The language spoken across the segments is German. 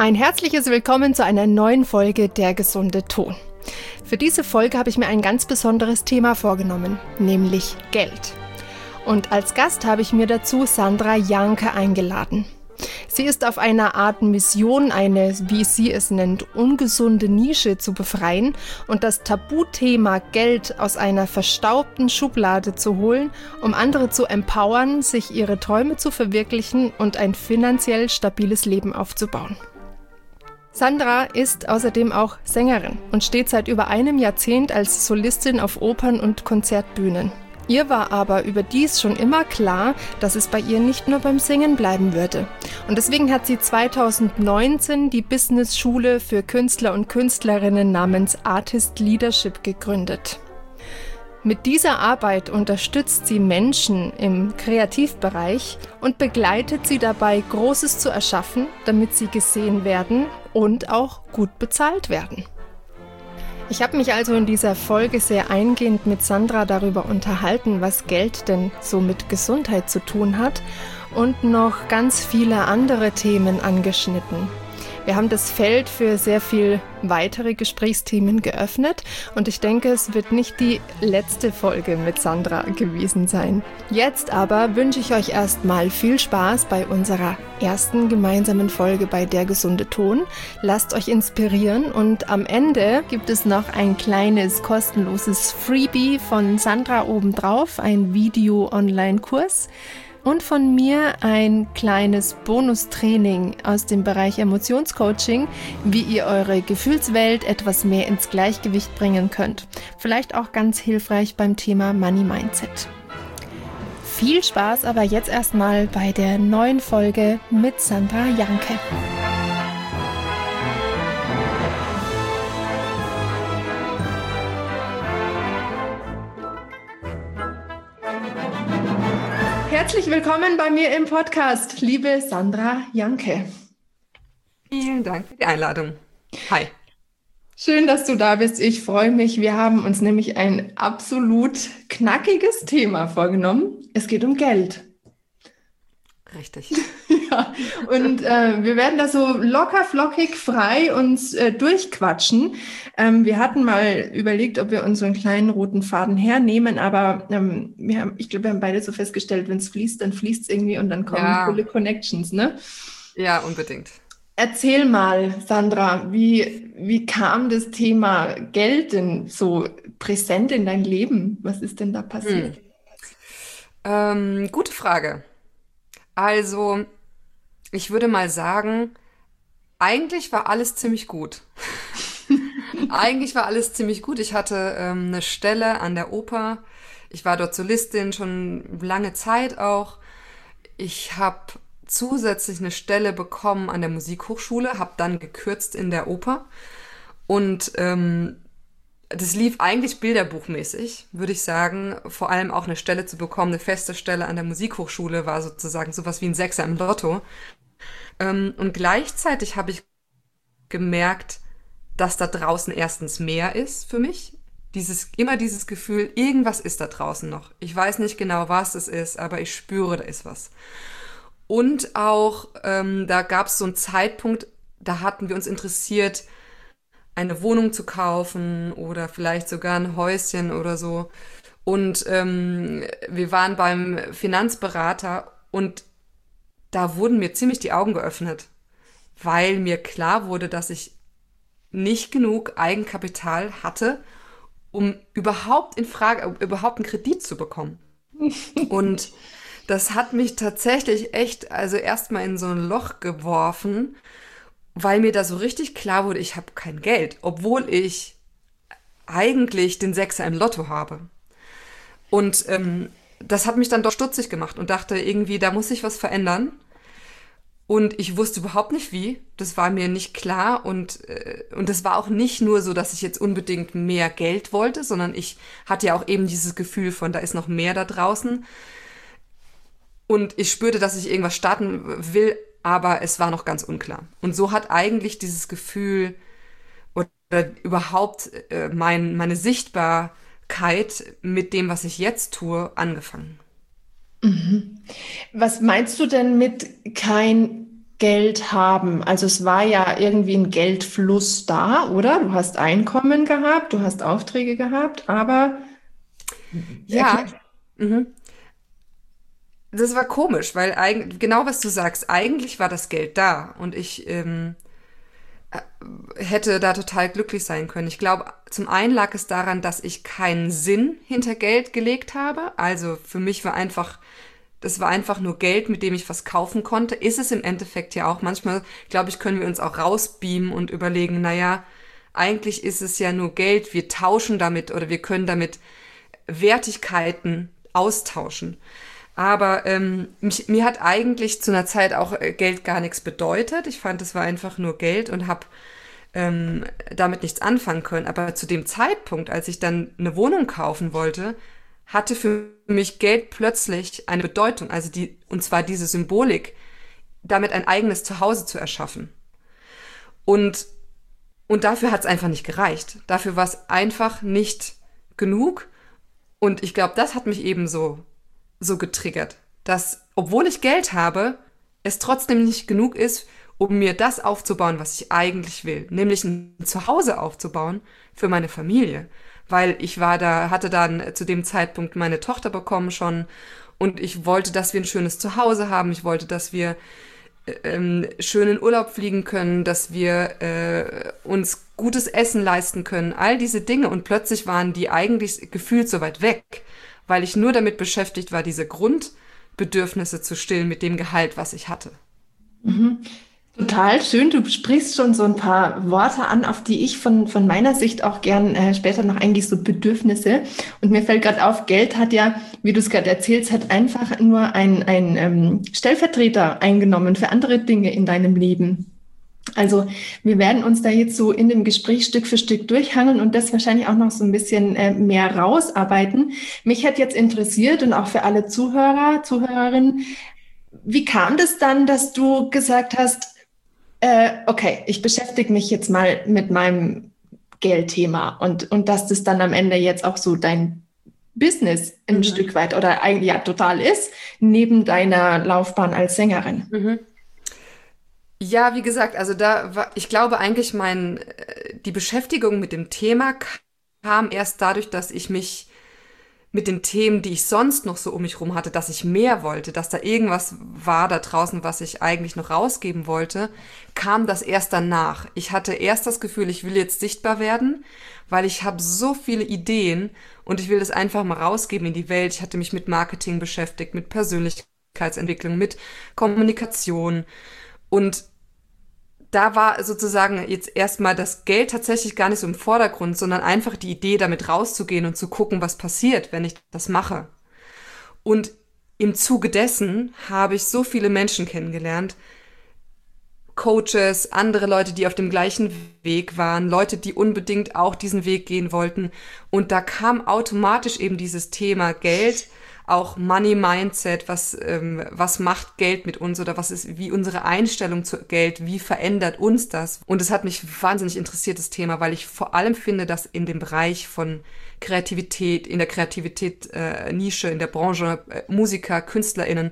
Ein herzliches Willkommen zu einer neuen Folge Der gesunde Ton. Für diese Folge habe ich mir ein ganz besonderes Thema vorgenommen, nämlich Geld. Und als Gast habe ich mir dazu Sandra Janke eingeladen. Sie ist auf einer Art Mission, eine, wie sie es nennt, ungesunde Nische zu befreien und das Tabuthema Geld aus einer verstaubten Schublade zu holen, um andere zu empowern, sich ihre Träume zu verwirklichen und ein finanziell stabiles Leben aufzubauen. Sandra ist außerdem auch Sängerin und steht seit über einem Jahrzehnt als Solistin auf Opern- und Konzertbühnen. Ihr war aber überdies schon immer klar, dass es bei ihr nicht nur beim Singen bleiben würde. Und deswegen hat sie 2019 die Business-Schule für Künstler und Künstlerinnen namens Artist Leadership gegründet. Mit dieser Arbeit unterstützt sie Menschen im Kreativbereich und begleitet sie dabei, Großes zu erschaffen, damit sie gesehen werden und auch gut bezahlt werden. Ich habe mich also in dieser Folge sehr eingehend mit Sandra darüber unterhalten, was Geld denn so mit Gesundheit zu tun hat und noch ganz viele andere Themen angeschnitten. Wir haben das Feld für sehr viel weitere Gesprächsthemen geöffnet und ich denke, es wird nicht die letzte Folge mit Sandra gewesen sein. Jetzt aber wünsche ich euch erstmal viel Spaß bei unserer ersten gemeinsamen Folge bei Der gesunde Ton. Lasst euch inspirieren und am Ende gibt es noch ein kleines kostenloses Freebie von Sandra obendrauf, ein Video-Online-Kurs. Und von mir ein kleines Bonustraining aus dem Bereich Emotionscoaching, wie ihr eure Gefühlswelt etwas mehr ins Gleichgewicht bringen könnt. Vielleicht auch ganz hilfreich beim Thema Money Mindset. Viel Spaß aber jetzt erstmal bei der neuen Folge mit Sandra Janke. Herzlich willkommen bei mir im Podcast, liebe Sandra Janke. Vielen Dank für die Einladung. Hi. Schön, dass du da bist. Ich freue mich. Wir haben uns nämlich ein absolut knackiges Thema vorgenommen. Es geht um Geld. Richtig. Ja, und wir werden da so locker, flockig, frei uns durchquatschen. Wir hatten mal überlegt, ob wir unseren kleinen roten Faden hernehmen, aber ich glaube, wir haben beide so festgestellt, wenn es fließt, dann fließt es irgendwie und dann kommen coole Connections, ne? Ja, unbedingt. Erzähl mal, Sandra, wie kam das Thema Geld denn so präsent in dein Leben? Was ist denn da passiert? Gute Frage. Also, ich würde mal sagen, eigentlich war alles ziemlich gut. Eigentlich war alles ziemlich gut. Ich hatte eine Stelle an der Oper. Ich war dort Solistin schon lange Zeit auch. Ich habe zusätzlich eine Stelle bekommen an der Musikhochschule, habe dann gekürzt in der Oper. Und das lief eigentlich bilderbuchmäßig, würde ich sagen. Vor allem auch eine Stelle zu bekommen, eine feste Stelle an der Musikhochschule war sozusagen sowas wie ein Sechser im Lotto. Und gleichzeitig habe ich gemerkt, dass da draußen erstens mehr ist für mich. Immer dieses Gefühl, irgendwas ist da draußen noch. Ich weiß nicht genau, was es ist, aber ich spüre, da ist was. Und auch, da gab es so einen Zeitpunkt, da hatten wir uns interessiert, eine Wohnung zu kaufen oder vielleicht sogar ein Häuschen oder so. Und wir waren beim Finanzberater und da wurden mir ziemlich die Augen geöffnet, weil mir klar wurde, dass ich nicht genug Eigenkapital hatte, um überhaupt einen Kredit zu bekommen. Und das hat mich tatsächlich echt, also erstmal in so ein Loch geworfen, weil mir da so richtig klar wurde, ich habe kein Geld, obwohl ich eigentlich den Sechser im Lotto habe. Und das hat mich dann doch stutzig gemacht und dachte irgendwie, da muss sich was verändern. Und ich wusste überhaupt nicht wie, das war mir nicht klar und das war auch nicht nur so, dass ich jetzt unbedingt mehr Geld wollte, sondern ich hatte ja auch eben dieses Gefühl von, da ist noch mehr da draußen. Und ich spürte, dass ich irgendwas starten will, aber es war noch ganz unklar. Und so hat eigentlich dieses Gefühl oder überhaupt meine Sichtbarkeit mit dem, was ich jetzt tue, angefangen. Was meinst du denn mit kein Geld haben? Also es war ja irgendwie ein Geldfluss da, oder? Du hast Einkommen gehabt, du hast Aufträge gehabt, aber erklär. Ja, mhm. Das war komisch, weil genau was du sagst, eigentlich war das Geld da und ich hätte da total glücklich sein können. Ich glaube, zum einen lag es daran, dass ich keinen Sinn hinter Geld gelegt habe. Also für mich war einfach, das war einfach nur Geld, mit dem ich was kaufen konnte. Ist es im Endeffekt ja auch. Manchmal, glaube ich, können wir uns auch rausbeamen und überlegen, naja, eigentlich ist es ja nur Geld. Wir tauschen damit oder wir können damit Wertigkeiten austauschen. Aber mir hat eigentlich zu einer Zeit auch Geld gar nichts bedeutet. Ich fand, es war einfach nur Geld und habe damit nichts anfangen können. Aber zu dem Zeitpunkt, als ich dann eine Wohnung kaufen wollte, hatte für mich Geld plötzlich eine Bedeutung. Also und zwar diese Symbolik, damit ein eigenes Zuhause zu erschaffen. Und, und dafür hat es einfach nicht gereicht. Dafür war es einfach nicht genug. Und ich glaube, das hat mich eben so getriggert, dass, obwohl ich Geld habe, es trotzdem nicht genug ist, um mir das aufzubauen, was ich eigentlich will, nämlich ein Zuhause aufzubauen für meine Familie. Weil hatte dann zu dem Zeitpunkt meine Tochter bekommen schon und ich wollte, dass wir ein schönes Zuhause haben. Ich wollte, dass wir schön in Urlaub fliegen können, dass wir uns gutes Essen leisten können, all diese Dinge. Und plötzlich waren die eigentlich gefühlt so weit weg, weil ich nur damit beschäftigt war, diese Grundbedürfnisse zu stillen mit dem Gehalt, was ich hatte. Total schön. Du sprichst schon so ein paar Worte an, auf die ich von meiner Sicht auch gern später noch eingehe, so Bedürfnisse. Und mir fällt gerade auf, Geld hat ja, wie du es gerade erzählst, hat einfach nur ein Stellvertreter eingenommen für andere Dinge in deinem Leben. Also wir werden uns da jetzt so in dem Gespräch Stück für Stück durchhangeln und das wahrscheinlich auch noch so ein bisschen mehr rausarbeiten. Mich hat jetzt interessiert und auch für alle Zuhörer, Zuhörerinnen, wie kam das dann, dass du gesagt hast, okay, ich beschäftige mich jetzt mal mit meinem Geldthema und dass das dann am Ende jetzt auch so dein Business ein Stück weit oder eigentlich ja total ist, neben deiner Laufbahn als Sängerin. Mhm. Ja, wie gesagt, also ich glaube eigentlich die Beschäftigung mit dem Thema kam erst dadurch, dass ich mich mit den Themen, die ich sonst noch so um mich rum hatte, dass ich mehr wollte, dass da irgendwas war da draußen, was ich eigentlich noch rausgeben wollte, kam das erst danach. Ich hatte erst das Gefühl, ich will jetzt sichtbar werden, weil ich habe so viele Ideen und ich will das einfach mal rausgeben in die Welt. Ich hatte mich mit Marketing beschäftigt, mit Persönlichkeitsentwicklung, mit Kommunikation und da war sozusagen jetzt erstmal das Geld tatsächlich gar nicht so im Vordergrund, sondern einfach die Idee, damit rauszugehen und zu gucken, was passiert, wenn ich das mache. Und im Zuge dessen habe ich so viele Menschen kennengelernt, Coaches, andere Leute, die auf dem gleichen Weg waren, Leute, die unbedingt auch diesen Weg gehen wollten. Und da kam automatisch eben dieses Thema Geld, auch Money Mindset, was macht Geld mit uns oder was ist, wie unsere Einstellung zu Geld, wie verändert uns das? Und es hat mich wahnsinnig interessiert, das Thema, weil ich vor allem finde, dass in dem Bereich von Kreativität, in der Kreativität-Nische, in der Branche, Musiker, KünstlerInnen,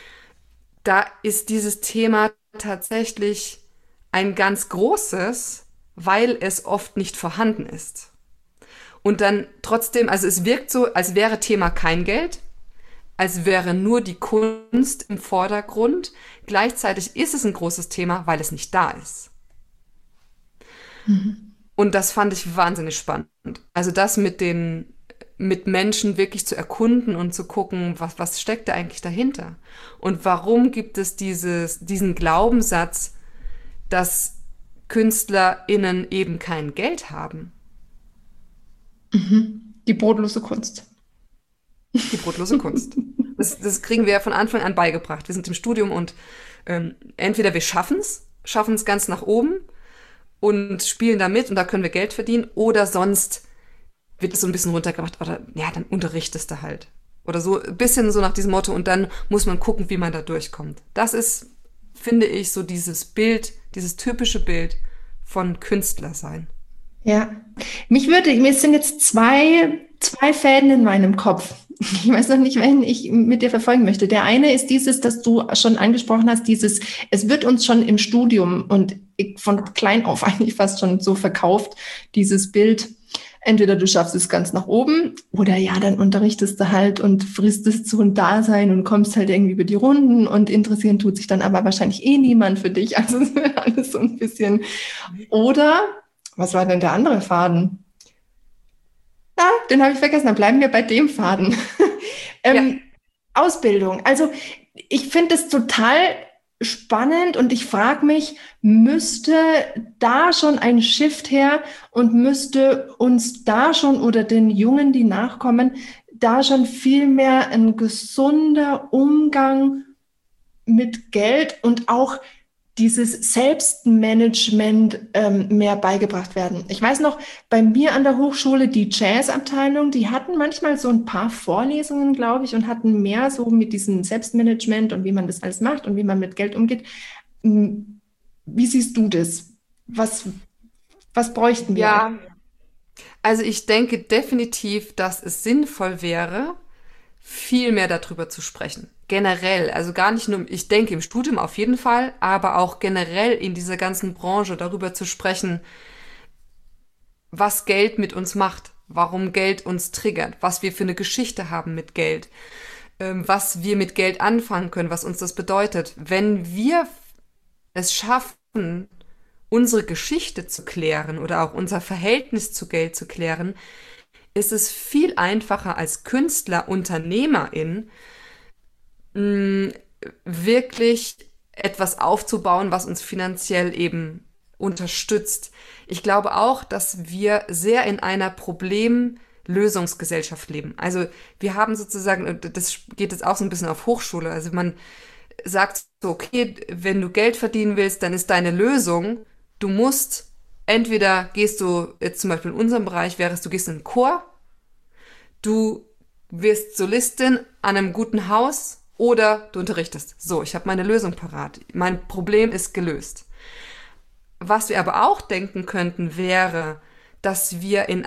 da ist dieses Thema tatsächlich ein ganz großes, weil es oft nicht vorhanden ist. Und dann trotzdem, also es wirkt so, als wäre Thema kein Geld, als wäre nur die Kunst im Vordergrund. Gleichzeitig ist es ein großes Thema, weil es nicht da ist. Und das fand ich wahnsinnig spannend. Also das mit Menschen wirklich zu erkunden und zu gucken, was steckt da eigentlich dahinter? Und warum gibt es diesen Glaubenssatz, dass KünstlerInnen eben kein Geld haben? Die brotlose Kunst. Die brotlose Kunst. Das kriegen wir ja von Anfang an beigebracht. Wir sind im Studium und entweder wir schaffen es ganz nach oben und spielen da mit und da können wir Geld verdienen, oder sonst wird es so ein bisschen runtergemacht, oder ja, dann unterrichtest du halt. Oder so ein bisschen so nach diesem Motto und dann muss man gucken, wie man da durchkommt. Das ist, finde ich, so dieses Bild, dieses typische Bild von Künstler sein. Ja, mir sind jetzt zwei zwei Fäden in meinem Kopf. Ich weiß noch nicht, welchen ich mit dir verfolgen möchte. Der eine ist dieses, das du schon angesprochen hast, dieses, es wird uns schon im Studium und von klein auf eigentlich fast schon so verkauft, dieses Bild, entweder du schaffst es ganz nach oben oder ja, dann unterrichtest du halt und fristest so ein Dasein und kommst halt irgendwie über die Runden und interessieren tut sich dann aber wahrscheinlich eh niemand für dich. Also es wird alles so ein bisschen. Oder, was war denn der andere Faden? Na, den habe ich vergessen, dann bleiben wir bei dem Faden. Ja, ähm, Ausbildung. Also ich finde es total spannend und ich frage mich, müsste da schon ein Shift her und müsste uns da schon oder den Jungen, die nachkommen, da schon viel mehr ein gesunder Umgang mit Geld und auch dieses Selbstmanagement mehr beigebracht werden. Ich weiß noch, bei mir an der Hochschule, die Jazzabteilung, die hatten manchmal so ein paar Vorlesungen, glaube ich, und hatten mehr so mit diesem Selbstmanagement und wie man das alles macht und wie man mit Geld umgeht. Wie siehst du das? Was, was bräuchten wir? ja. Also ich denke definitiv, dass es sinnvoll wäre, viel mehr darüber zu sprechen. Generell, also gar nicht nur, ich denke im Studium auf jeden Fall, aber auch generell in dieser ganzen Branche darüber zu sprechen, was Geld mit uns macht, warum Geld uns triggert, was wir für eine Geschichte haben mit Geld, was wir mit Geld anfangen können, was uns das bedeutet. Wenn wir es schaffen, unsere Geschichte zu klären oder auch unser Verhältnis zu Geld zu klären, ist es viel einfacher als Künstler, Unternehmerin, wirklich etwas aufzubauen, was uns finanziell eben unterstützt. Ich glaube auch, dass wir sehr in einer Problemlösungsgesellschaft leben. Also wir haben sozusagen, und das geht jetzt auch so ein bisschen auf Hochschule, also man sagt so, okay, wenn du Geld verdienen willst, dann ist deine Lösung, du musst, entweder gehst du, jetzt zum Beispiel in unserem Bereich wärst du gehst in einen Chor, du wirst Solistin an einem guten Haus oder du unterrichtest. So, ich habe meine Lösung parat. Mein Problem ist gelöst. Was wir aber auch denken könnten, wäre, dass wir in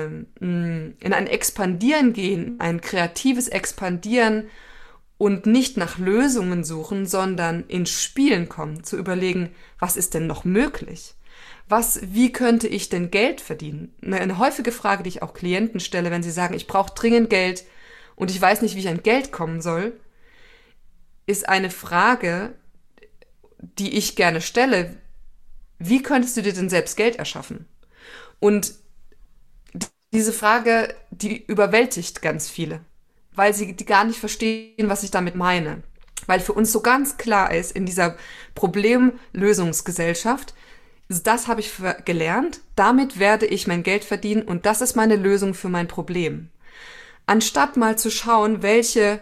ein Expandieren gehen, ein kreatives Expandieren und nicht nach Lösungen suchen, sondern ins Spielen kommen, zu überlegen, was ist denn noch möglich? Wie könnte ich denn Geld verdienen? Eine häufige Frage, die ich auch Klienten stelle, wenn sie sagen, ich brauche dringend Geld und ich weiß nicht, wie ich an Geld kommen soll, ist eine Frage, die ich gerne stelle. Wie könntest du dir denn selbst Geld erschaffen? Und diese Frage, die überwältigt ganz viele, weil sie die gar nicht verstehen, was ich damit meine. Weil für uns so ganz klar ist, in dieser Problemlösungsgesellschaft, das habe ich gelernt, damit werde ich mein Geld verdienen und das ist meine Lösung für mein Problem. Anstatt mal zu schauen, welche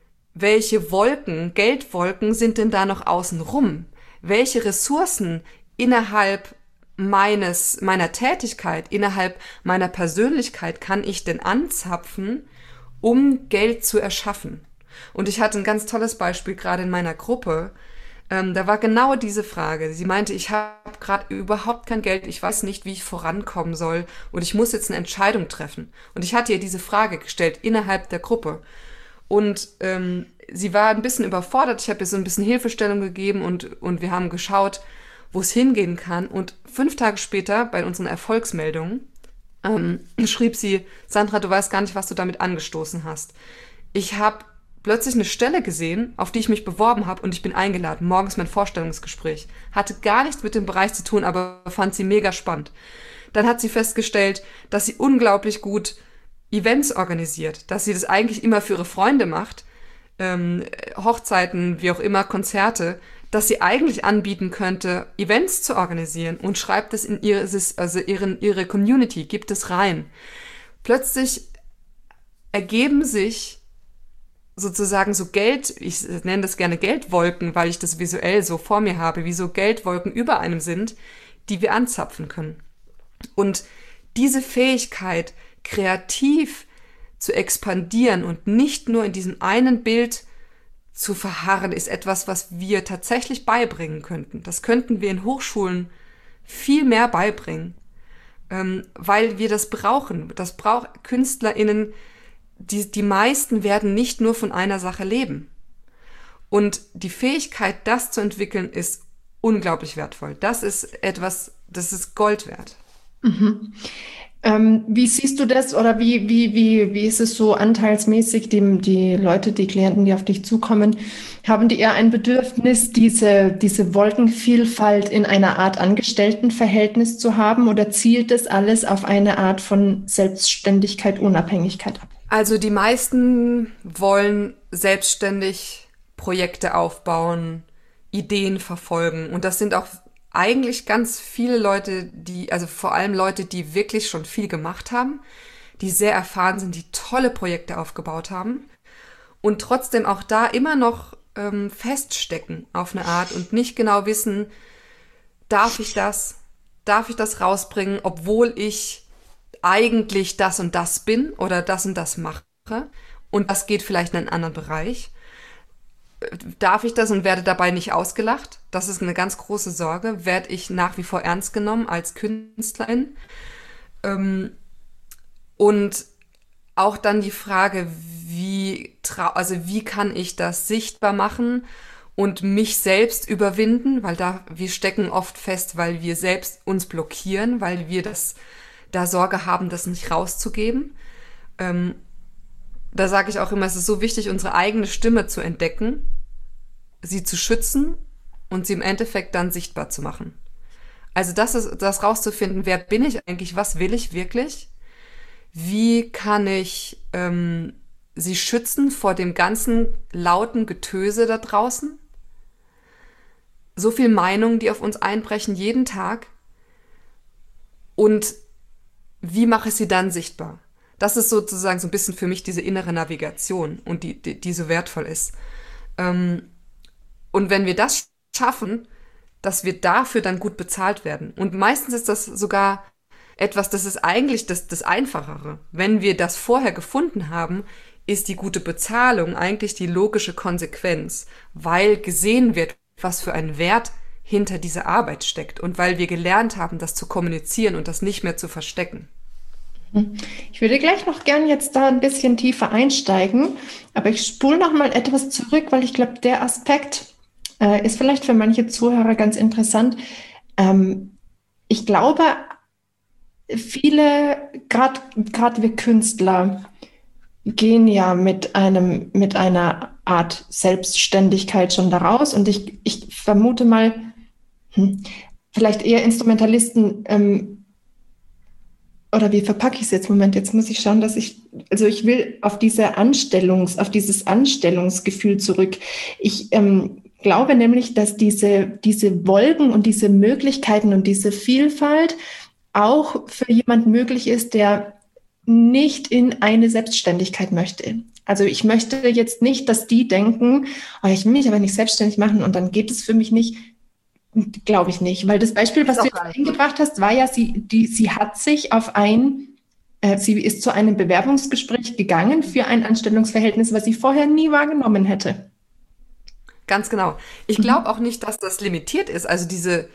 Wolken, Geldwolken sind denn da noch außen rum? Welche Ressourcen innerhalb meiner Tätigkeit, innerhalb meiner Persönlichkeit kann ich denn anzapfen, um Geld zu erschaffen? Und ich hatte ein ganz tolles Beispiel gerade in meiner Gruppe. Da war genau diese Frage. Sie meinte, ich habe gerade überhaupt kein Geld, ich weiß nicht, wie ich vorankommen soll und ich muss jetzt eine Entscheidung treffen. Und ich hatte ihr diese Frage gestellt innerhalb der Gruppe. Und sie war ein bisschen überfordert. Ich habe ihr so ein bisschen Hilfestellung gegeben und wir haben geschaut, wo es hingehen kann. Und 5 Tage später, bei unseren Erfolgsmeldungen, schrieb sie, Sandra, du weißt gar nicht, was du damit angestoßen hast. Ich habe plötzlich eine Stelle gesehen, auf die ich mich beworben habe und ich bin eingeladen. Morgens mein Vorstellungsgespräch. Hatte gar nichts mit dem Bereich zu tun, aber fand sie mega spannend. Dann hat sie festgestellt, dass sie unglaublich gut Events organisiert, dass sie das eigentlich immer für ihre Freunde macht, Hochzeiten, wie auch immer, Konzerte, dass sie eigentlich anbieten könnte, Events zu organisieren und schreibt es in ihre Community, gibt es rein. Plötzlich ergeben sich sozusagen so ich nenne das gerne Geldwolken, weil ich das visuell so vor mir habe, wie so Geldwolken über einem sind, die wir anzapfen können. Und diese Fähigkeit, kreativ zu expandieren und nicht nur in diesem einen Bild zu verharren, ist etwas, was wir tatsächlich beibringen könnten. Das könnten wir in Hochschulen viel mehr beibringen. weil wir das brauchen. Das braucht KünstlerInnen, die meisten werden nicht nur von einer Sache leben. Und die Fähigkeit, das zu entwickeln, ist unglaublich wertvoll. Das ist etwas, das ist Gold wert. Mhm. Wie siehst du das oder wie ist es so anteilsmäßig, die Leute, die Klienten, die auf dich zukommen, haben die eher ein Bedürfnis, diese Wolkenvielfalt in einer Art Angestelltenverhältnis zu haben oder zielt das alles auf eine Art von Selbstständigkeit, Unabhängigkeit ab? Also die meisten wollen selbstständig Projekte aufbauen, Ideen verfolgen. Und das sind auch eigentlich ganz viele Leute, also vor allem Leute, die wirklich schon viel gemacht haben, die sehr erfahren sind, die tolle Projekte aufgebaut haben und trotzdem auch da immer noch feststecken auf eine Art und nicht genau wissen, darf ich das rausbringen, obwohl ich eigentlich das und das bin oder das und das mache und das geht vielleicht in einen anderen Bereich. Darf ich das und werde dabei nicht ausgelacht? Das ist eine ganz große Sorge. Werde ich nach wie vor ernst genommen als Künstlerin? Und auch dann die Frage, wie kann ich das sichtbar machen und mich selbst überwinden? Weil wir stecken oft fest, weil wir selbst uns blockieren, weil wir da Sorge haben, das nicht rauszugeben. Da sage ich auch immer, es ist so wichtig, unsere eigene Stimme zu entdecken, sie zu schützen und sie im Endeffekt dann sichtbar zu machen. Also das rauszufinden, wer bin ich eigentlich, was will ich wirklich, wie kann ich sie schützen vor dem ganzen lauten Getöse da draußen, so viel Meinungen, die auf uns einbrechen jeden Tag und wie mache ich sie dann sichtbar? Das ist sozusagen so ein bisschen für mich diese innere Navigation und die so wertvoll ist. Und wenn wir das schaffen, dass wir dafür dann gut bezahlt werden. Und meistens ist das sogar etwas, das ist eigentlich das Einfachere. Wenn wir das vorher gefunden haben, ist die gute Bezahlung eigentlich die logische Konsequenz, weil gesehen wird, was für ein Wert hinter dieser Arbeit steckt und weil wir gelernt haben, das zu kommunizieren und das nicht mehr zu verstecken. Ich würde gleich noch gern jetzt da ein bisschen tiefer einsteigen, aber ich spule noch mal etwas zurück, weil ich glaube, der Aspekt ist vielleicht für manche Zuhörer ganz interessant. Ich glaube, viele, gerade wir Künstler, gehen ja mit einer Art Selbstständigkeit schon daraus und ich vermute mal, vielleicht eher Instrumentalisten, oder wie verpacke ich es jetzt? Moment, jetzt muss ich schauen, ich will auf dieses Anstellungsgefühl zurück. Ich glaube nämlich, dass diese Wolken und diese Möglichkeiten und diese Vielfalt auch für jemanden möglich ist, der nicht in eine Selbstständigkeit möchte. Also ich möchte jetzt nicht, dass die denken, oh, ich will mich aber nicht selbstständig machen und dann geht es für mich nicht. Glaube ich nicht, weil das Beispiel, was du jetzt eingebracht hast, war ja, sie hat sich sie ist zu einem Bewerbungsgespräch gegangen für ein Anstellungsverhältnis, was sie vorher nie wahrgenommen hätte. Ganz genau. Ich glaube auch nicht, dass das limitiert ist. Also diese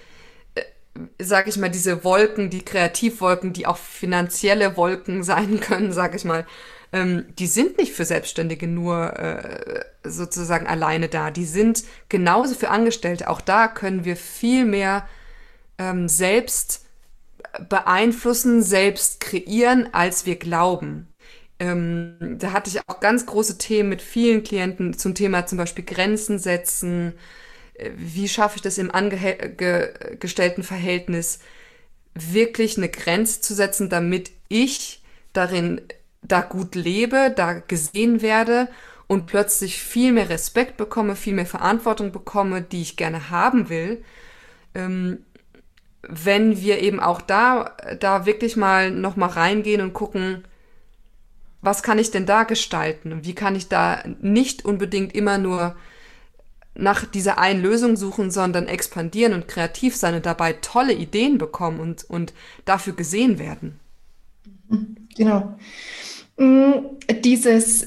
Wolken, die Kreativwolken, die auch finanzielle Wolken sein können, sage ich mal, die sind nicht für Selbstständige nur sozusagen alleine da. Die sind genauso für Angestellte. Auch da können wir viel mehr selbst beeinflussen, selbst kreieren, als wir glauben. Da hatte ich auch ganz große Themen mit vielen Klienten zum Thema zum Beispiel Grenzen setzen. Wie schaffe ich das im angestellten Verhältnis, wirklich eine Grenze zu setzen, damit ich da gut lebe, da gesehen werde und plötzlich viel mehr Respekt bekomme, viel mehr Verantwortung bekomme, die ich gerne haben will. Wenn wir eben auch da wirklich noch mal reingehen und gucken, was kann ich denn da gestalten und wie kann ich da nicht unbedingt immer nur nach dieser einen Lösung suchen, sondern expandieren und kreativ sein und dabei tolle Ideen bekommen und dafür gesehen werden. Genau. Dieses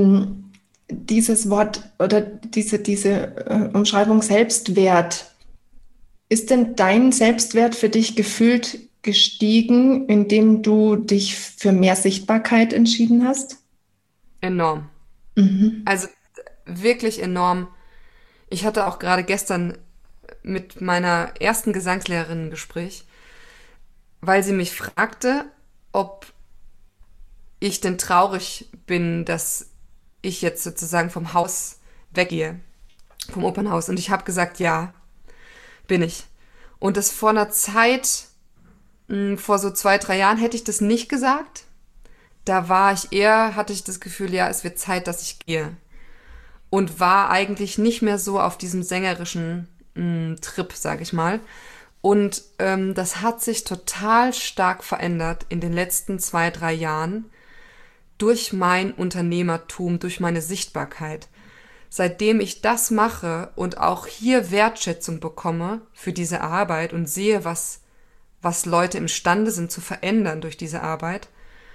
Wort oder diese Umschreibung Selbstwert, ist denn dein Selbstwert für dich gefühlt gestiegen, indem du dich für mehr Sichtbarkeit entschieden hast? Enorm. Mhm. Also wirklich enorm. Ich hatte auch gerade gestern mit meiner ersten Gesangslehrerin ein Gespräch, weil sie mich fragte, ob ich denn traurig bin, dass ich jetzt sozusagen vom Haus weggehe, vom Opernhaus. Und ich habe gesagt, ja, bin ich. Und das vor einer Zeit, vor so 2, 3 Jahren hätte ich das nicht gesagt. Da hatte ich das Gefühl, ja, es wird Zeit, dass ich gehe. Und war eigentlich nicht mehr so auf diesem sängerischen Trip, sag ich mal. Und das hat sich total stark verändert in den letzten 2, 3 Jahren durch mein Unternehmertum, durch meine Sichtbarkeit. Seitdem ich das mache und auch hier Wertschätzung bekomme für diese Arbeit und sehe, was Leute imstande sind zu verändern durch diese Arbeit,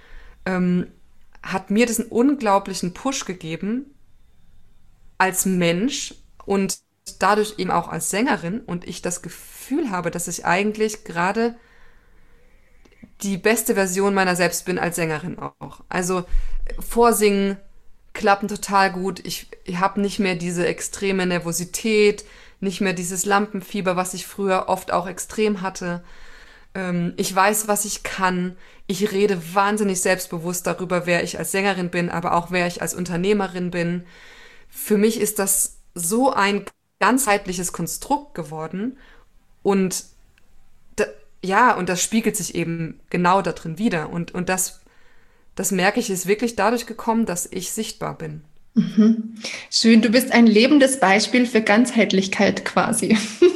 hat mir das einen unglaublichen Push gegeben als Mensch und dadurch eben auch als Sängerin, und ich das Gefühl habe, dass ich eigentlich gerade die beste Version meiner selbst bin als Sängerin auch. Also Vorsingen klappen total gut. Ich habe nicht mehr diese extreme Nervosität, nicht mehr dieses Lampenfieber, was ich früher oft auch extrem hatte. Ich weiß, was ich kann. Ich rede wahnsinnig selbstbewusst darüber, wer ich als Sängerin bin, aber auch wer ich als Unternehmerin bin. Für mich ist das so ein ganzheitliches Konstrukt geworden, und und das spiegelt sich eben genau da drin wider. Und das merke ich, ist wirklich dadurch gekommen, dass ich sichtbar bin. Mhm. Schön, du bist ein lebendes Beispiel für Ganzheitlichkeit quasi.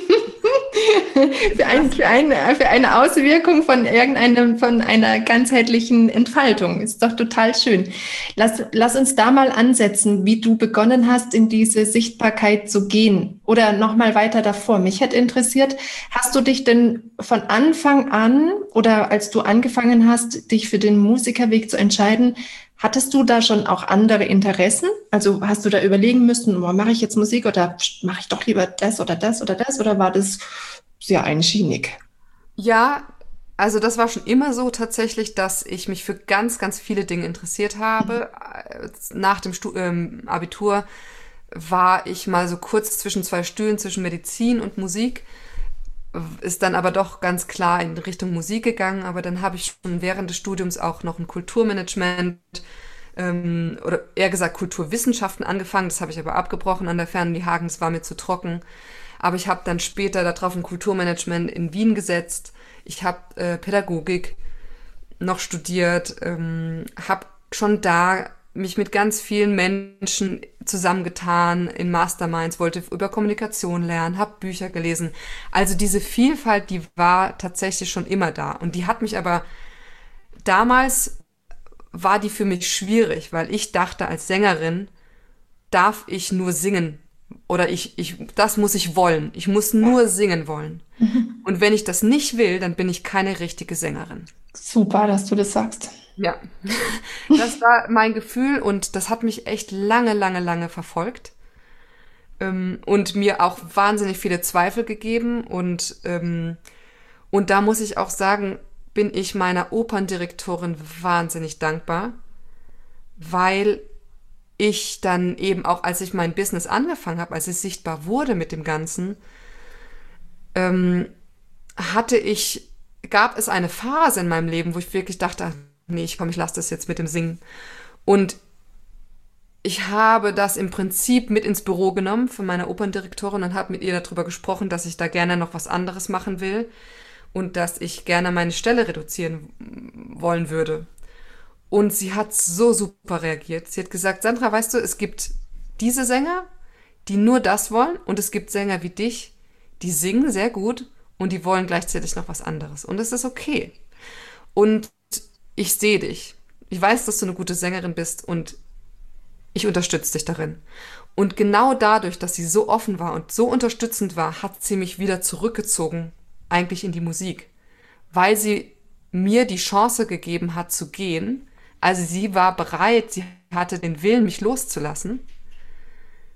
Für eine Auswirkung von von einer ganzheitlichen Entfaltung. Ist doch total schön. Lass uns da mal ansetzen, wie du begonnen hast, in diese Sichtbarkeit zu gehen. Oder noch mal weiter davor. Mich hätte interessiert, hast du dich denn von Anfang an oder als du angefangen hast, dich für den Musikerweg zu entscheiden, hattest du da schon auch andere Interessen? Also hast du da überlegen müssen, mache ich jetzt Musik oder mache ich doch lieber das oder das oder das? Oder war das sehr einschienig? Ja, also das war schon immer so tatsächlich, dass ich mich für ganz, ganz viele Dinge interessiert habe. Nach dem Abitur war ich mal so kurz zwischen 2 Stühlen, zwischen Medizin und Musik, ist dann aber doch ganz klar in Richtung Musik gegangen. Aber dann habe ich schon während des Studiums auch noch ein Kulturmanagement oder eher gesagt Kulturwissenschaften angefangen. Das habe ich aber abgebrochen an der Fernuni Hagen, das war mir zu trocken. Aber ich habe dann später darauf ein Kulturmanagement in Wien gesetzt. Ich habe Pädagogik noch studiert, habe schon da mich mit ganz vielen Menschen zusammengetan in Masterminds, wollte über Kommunikation lernen, habe Bücher gelesen. Also diese Vielfalt, die war tatsächlich schon immer da. Und die hat mich aber, damals war die für mich schwierig, weil ich dachte, als Sängerin darf ich nur singen. Oder das muss ich wollen. Ich muss nur singen wollen. Und wenn ich das nicht will, dann bin ich keine richtige Sängerin. Super, dass du das sagst. Ja, das war mein Gefühl, und das hat mich echt lange, lange, lange verfolgt. Und mir auch wahnsinnig viele Zweifel gegeben. Und da muss ich auch sagen, bin ich meiner Operndirektorin wahnsinnig dankbar, weil ich dann eben auch, als ich mein Business angefangen habe, als es sichtbar wurde mit dem Ganzen, gab es eine Phase in meinem Leben, wo ich wirklich dachte, ach, nee, ich lasse das jetzt mit dem Singen. Und ich habe das im Prinzip mit ins Büro genommen von meiner Operndirektorin und habe mit ihr darüber gesprochen, dass ich da gerne noch was anderes machen will und dass ich gerne meine Stelle reduzieren wollen würde. Und sie hat so super reagiert. Sie hat gesagt, Sandra, weißt du, es gibt diese Sänger, die nur das wollen, und es gibt Sänger wie dich, die singen sehr gut und die wollen gleichzeitig noch was anderes. Und es ist okay. Und ich sehe dich. Ich weiß, dass du eine gute Sängerin bist, und ich unterstütze dich darin. Und genau dadurch, dass sie so offen war und so unterstützend war, hat sie mich wieder zurückgezogen, eigentlich in die Musik. Weil sie mir die Chance gegeben hat zu gehen. Also sie war bereit, sie hatte den Willen, mich loszulassen.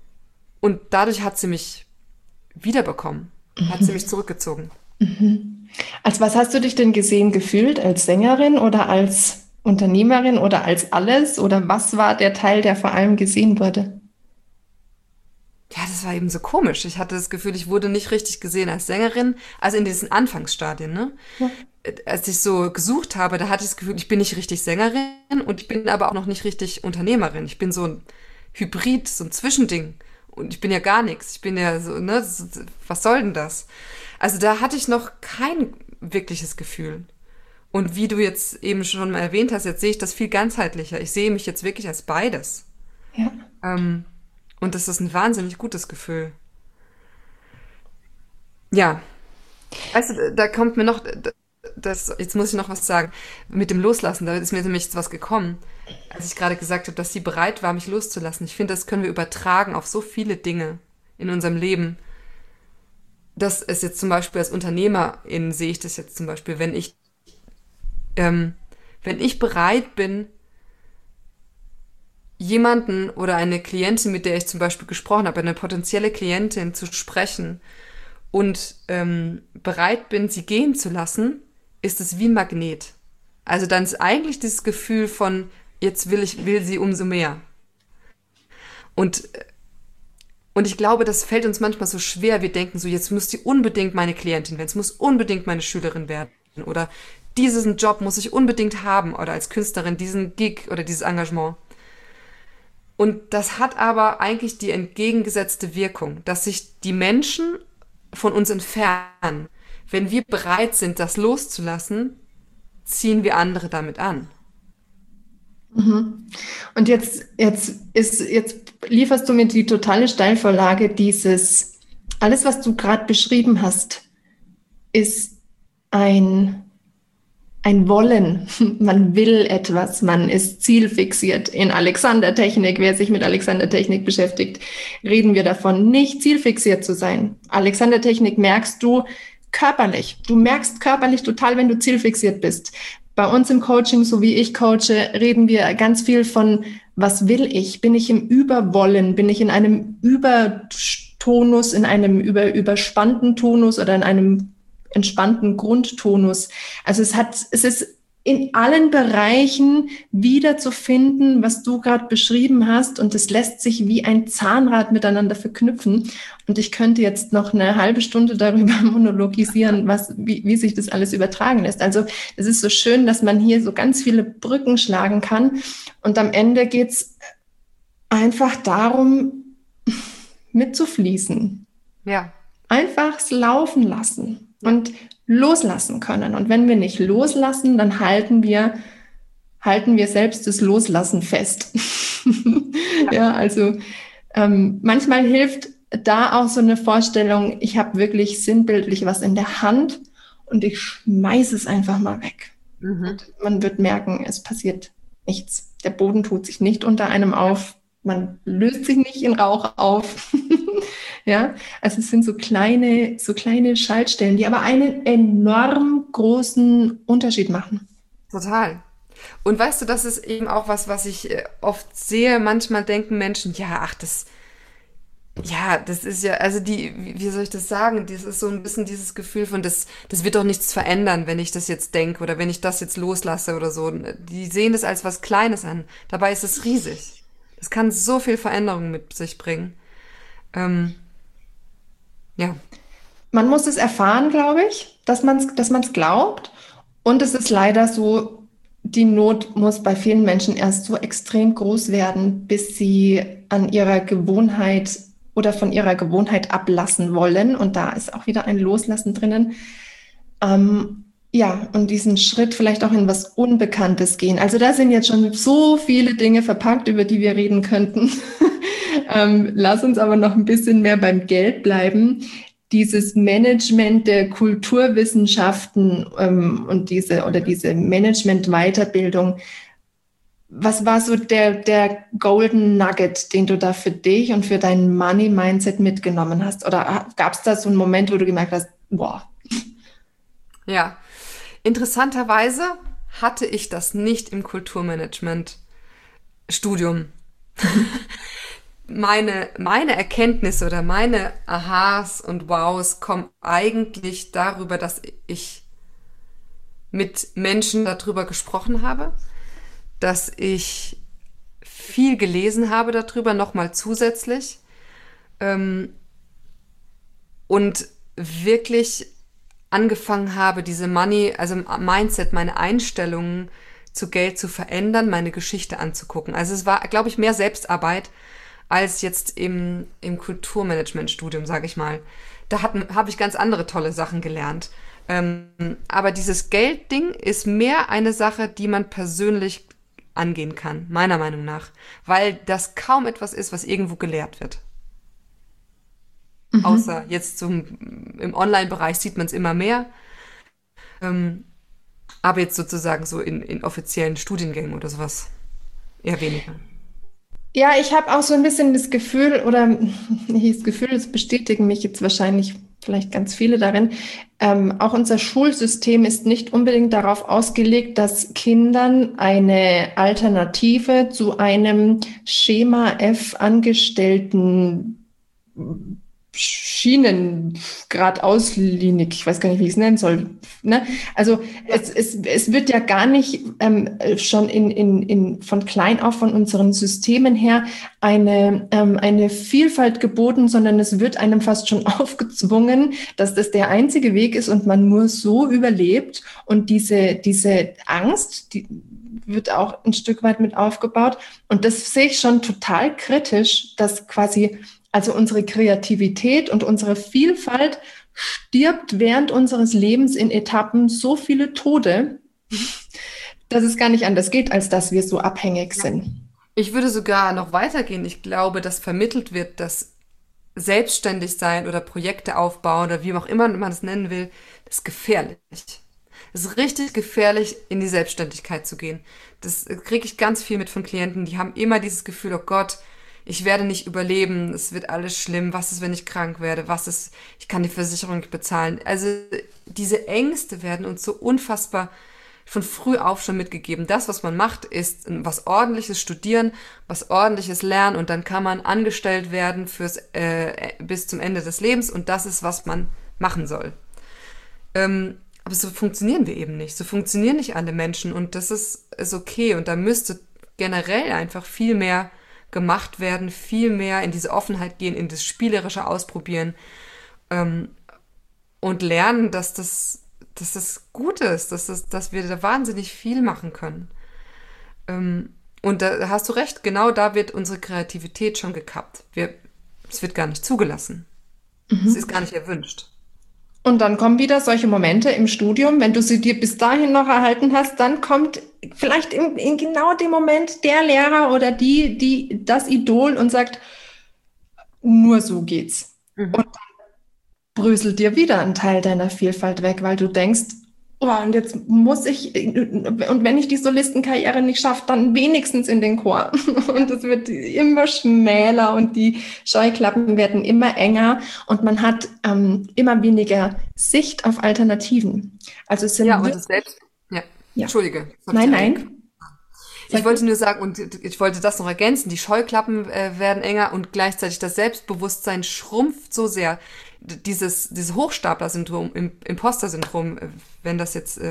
Und dadurch hat sie mich wiederbekommen, hat sie mich zurückgezogen. Mhm. Als was hast du dich denn gesehen gefühlt? Als Sängerin oder als Unternehmerin oder als alles? Oder was war der Teil, der vor allem gesehen wurde? Ja, das war eben so komisch. Ich hatte das Gefühl, ich wurde nicht richtig gesehen als Sängerin, also in diesen Anfangsstadien, ne? Ja. Als ich so gesucht habe, da hatte ich das Gefühl, ich bin nicht richtig Sängerin und ich bin aber auch noch nicht richtig Unternehmerin. Ich bin so ein Hybrid, so ein Zwischending. Und ich bin ja gar nichts. Ich bin ja so, ne, was soll denn das? Also da hatte ich noch kein wirkliches Gefühl. Und wie du jetzt eben schon mal erwähnt hast, jetzt sehe ich das viel ganzheitlicher. Ich sehe mich jetzt wirklich als beides. Ja. Ähm, und das ist ein wahnsinnig gutes Gefühl. Ja, weißt du, da kommt mir noch, jetzt muss ich noch was sagen, mit dem Loslassen, da ist mir nämlich jetzt was gekommen, als ich gerade gesagt habe, dass sie bereit war, mich loszulassen. Ich finde, das können wir übertragen auf so viele Dinge in unserem Leben. Dass es jetzt zum Beispiel als Unternehmerin sehe ich das jetzt zum Beispiel, wenn ich bereit bin, jemanden oder eine Klientin, mit der ich zum Beispiel gesprochen habe, eine potenzielle Klientin zu sprechen und bereit bin, sie gehen zu lassen, ist es wie ein Magnet. Also dann ist eigentlich dieses Gefühl von, jetzt will sie umso mehr. Und, und ich glaube, das fällt uns manchmal so schwer. Wir denken so, jetzt muss sie unbedingt meine Klientin werden, es muss unbedingt meine Schülerin werden. Oder diesen Job muss ich unbedingt haben oder als Künstlerin diesen Gig oder dieses Engagement. Und das hat aber eigentlich die entgegengesetzte Wirkung, dass sich die Menschen von uns entfernen. Wenn wir bereit sind, das loszulassen, ziehen wir andere damit an. Und jetzt lieferst du mir die totale Steilvorlage, alles, was du gerade beschrieben hast, ist ein Wollen. Man will etwas, man ist zielfixiert. In Alexander-Technik, wer sich mit Alexander-Technik beschäftigt, reden wir davon, nicht zielfixiert zu sein. Alexander-Technik merkst du körperlich. Du merkst körperlich total, wenn du zielfixiert bist. Bei uns im Coaching, so wie ich coache, reden wir ganz viel von, was will ich? Bin ich im Überwollen? Bin ich in einem Übertonus, in einem überspannten Tonus oder in einem entspannten Grundtonus? Also es ist in allen Bereichen wiederzufinden, was du gerade beschrieben hast, und es lässt sich wie ein Zahnrad miteinander verknüpfen. Und ich könnte jetzt noch eine halbe Stunde darüber monologisieren, wie sich das alles übertragen lässt. Also es ist so schön, dass man hier so ganz viele Brücken schlagen kann. Und am Ende geht's einfach darum, mitzufließen. Ja, Einfach es laufen lassen und loslassen können. Und wenn wir nicht loslassen, dann halten wir selbst das Loslassen fest. Ja, also manchmal hilft da auch so eine Vorstellung, ich habe wirklich sinnbildlich was in der Hand und ich schmeiße es einfach mal weg. Und man wird merken, es passiert nichts. Der Boden tut sich nicht unter einem auf. Man löst sich nicht in Rauch auf. Ja, also es sind so kleine Schaltstellen, die aber einen enorm großen Unterschied machen. total. Und weißt du, das ist eben auch was ich oft sehe. Manchmal denken Menschen, das ist ja, also wie soll ich das sagen? Das ist so ein bisschen dieses Gefühl von, das wird doch nichts verändern, wenn ich das jetzt denke oder wenn ich das jetzt loslasse oder so. Die sehen das als was Kleines an. Dabei ist es riesig. Es kann so viel Veränderung mit sich bringen. Ja, Man muss es erfahren, glaube ich, dass man es glaubt. Und es ist leider so, die Not muss bei vielen Menschen erst so extrem groß werden, bis sie an ihrer Gewohnheit oder von ihrer Gewohnheit ablassen wollen. Und da ist auch wieder ein Loslassen drinnen. Ja, und diesen Schritt vielleicht auch in was Unbekanntes gehen. Also da sind jetzt schon so viele Dinge verpackt, über die wir reden könnten. Lass uns aber noch ein bisschen mehr beim Geld bleiben. Dieses Management der Kulturwissenschaften und diese Management-Weiterbildung. Was war so der Golden Nugget, den du da für dich und für dein Money-Mindset mitgenommen hast? Oder gab es da so einen Moment, wo du gemerkt hast, boah, ja. Interessanterweise hatte ich das nicht im Kulturmanagement-Studium. Meine Erkenntnisse oder meine Ahas und Wows kommen eigentlich darüber, dass ich mit Menschen darüber gesprochen habe, dass ich viel gelesen habe darüber, nochmal zusätzlich, und wirklich angefangen habe, diese Mindset, meine Einstellungen zu Geld zu verändern, meine Geschichte anzugucken. Also es war, glaube ich, mehr Selbstarbeit als jetzt im Kulturmanagement-Studium, sage ich mal. Da habe ich ganz andere tolle Sachen gelernt. Aber dieses Geldding ist mehr eine Sache, die man persönlich angehen kann, meiner Meinung nach. Weil das kaum etwas ist, was irgendwo gelehrt wird. Außer jetzt im Online-Bereich sieht man es immer mehr. Aber jetzt sozusagen so in offiziellen Studiengängen oder sowas eher weniger. Ja, ich habe auch so ein bisschen das Gefühl, oder nicht das Gefühl, es bestätigen mich jetzt wahrscheinlich vielleicht ganz viele darin, auch unser Schulsystem ist nicht unbedingt darauf ausgelegt, dass Kindern eine Alternative zu einem Schema F Angestellten Schienengrad auslinig, ich weiß gar nicht, wie ich es nennen soll. Ne? Also es wird ja gar nicht schon von klein auf von unseren Systemen her eine Vielfalt geboten, sondern es wird einem fast schon aufgezwungen, dass das der einzige Weg ist und man nur so überlebt. Und diese Angst, die wird auch ein Stück weit mit aufgebaut. Und das sehe ich schon total kritisch, dass quasi also unsere Kreativität und unsere Vielfalt stirbt während unseres Lebens in Etappen so viele Tode, dass es gar nicht anders geht, als dass wir so abhängig sind. Ich würde sogar noch weitergehen. Ich glaube, dass vermittelt wird, dass selbstständig sein oder Projekte aufbauen oder wie auch immer man es nennen will, ist gefährlich. Es ist richtig gefährlich, in die Selbstständigkeit zu gehen. Das kriege ich ganz viel mit von Klienten, die haben immer dieses Gefühl, oh Gott, ich werde nicht überleben, es wird alles schlimm, was ist, wenn ich krank werde, was ist, ich kann die Versicherung nicht bezahlen. Also diese Ängste werden uns so unfassbar von früh auf schon mitgegeben. Das, was man macht, ist was Ordentliches studieren, was Ordentliches lernen und dann kann man angestellt werden bis zum Ende des Lebens und das ist, was man machen soll. Aber so funktionieren wir eben nicht. So funktionieren nicht alle Menschen und das ist okay und da müsste generell einfach viel mehr gemacht werden, viel mehr in diese Offenheit gehen, in das spielerische Ausprobieren und lernen, dass das gut ist, dass wir da wahnsinnig viel machen können. Und da hast du recht, genau da wird unsere Kreativität schon gekappt. Es wird gar nicht zugelassen. Es ist gar nicht erwünscht. Und dann kommen wieder solche Momente im Studium, wenn du sie dir bis dahin noch erhalten hast, dann kommt vielleicht in genau dem Moment der Lehrer oder das Idol und sagt, nur so geht's. Und dann bröselt dir wieder ein Teil deiner Vielfalt weg, weil du denkst, oh, und jetzt muss ich, und wenn ich die Solistenkarriere nicht schaffe, dann wenigstens in den Chor. Und es wird immer schmäler und die Scheuklappen werden immer enger und man hat immer weniger Sicht auf Alternativen. Also es sind und das selbst. Ja. Entschuldige. Nein. Ich wollte nur sagen, und ich wollte das noch ergänzen, die Scheuklappen werden enger und gleichzeitig das Selbstbewusstsein schrumpft so sehr. Dieses Hochstapler-Syndrom, Imposter-Syndrom, wenn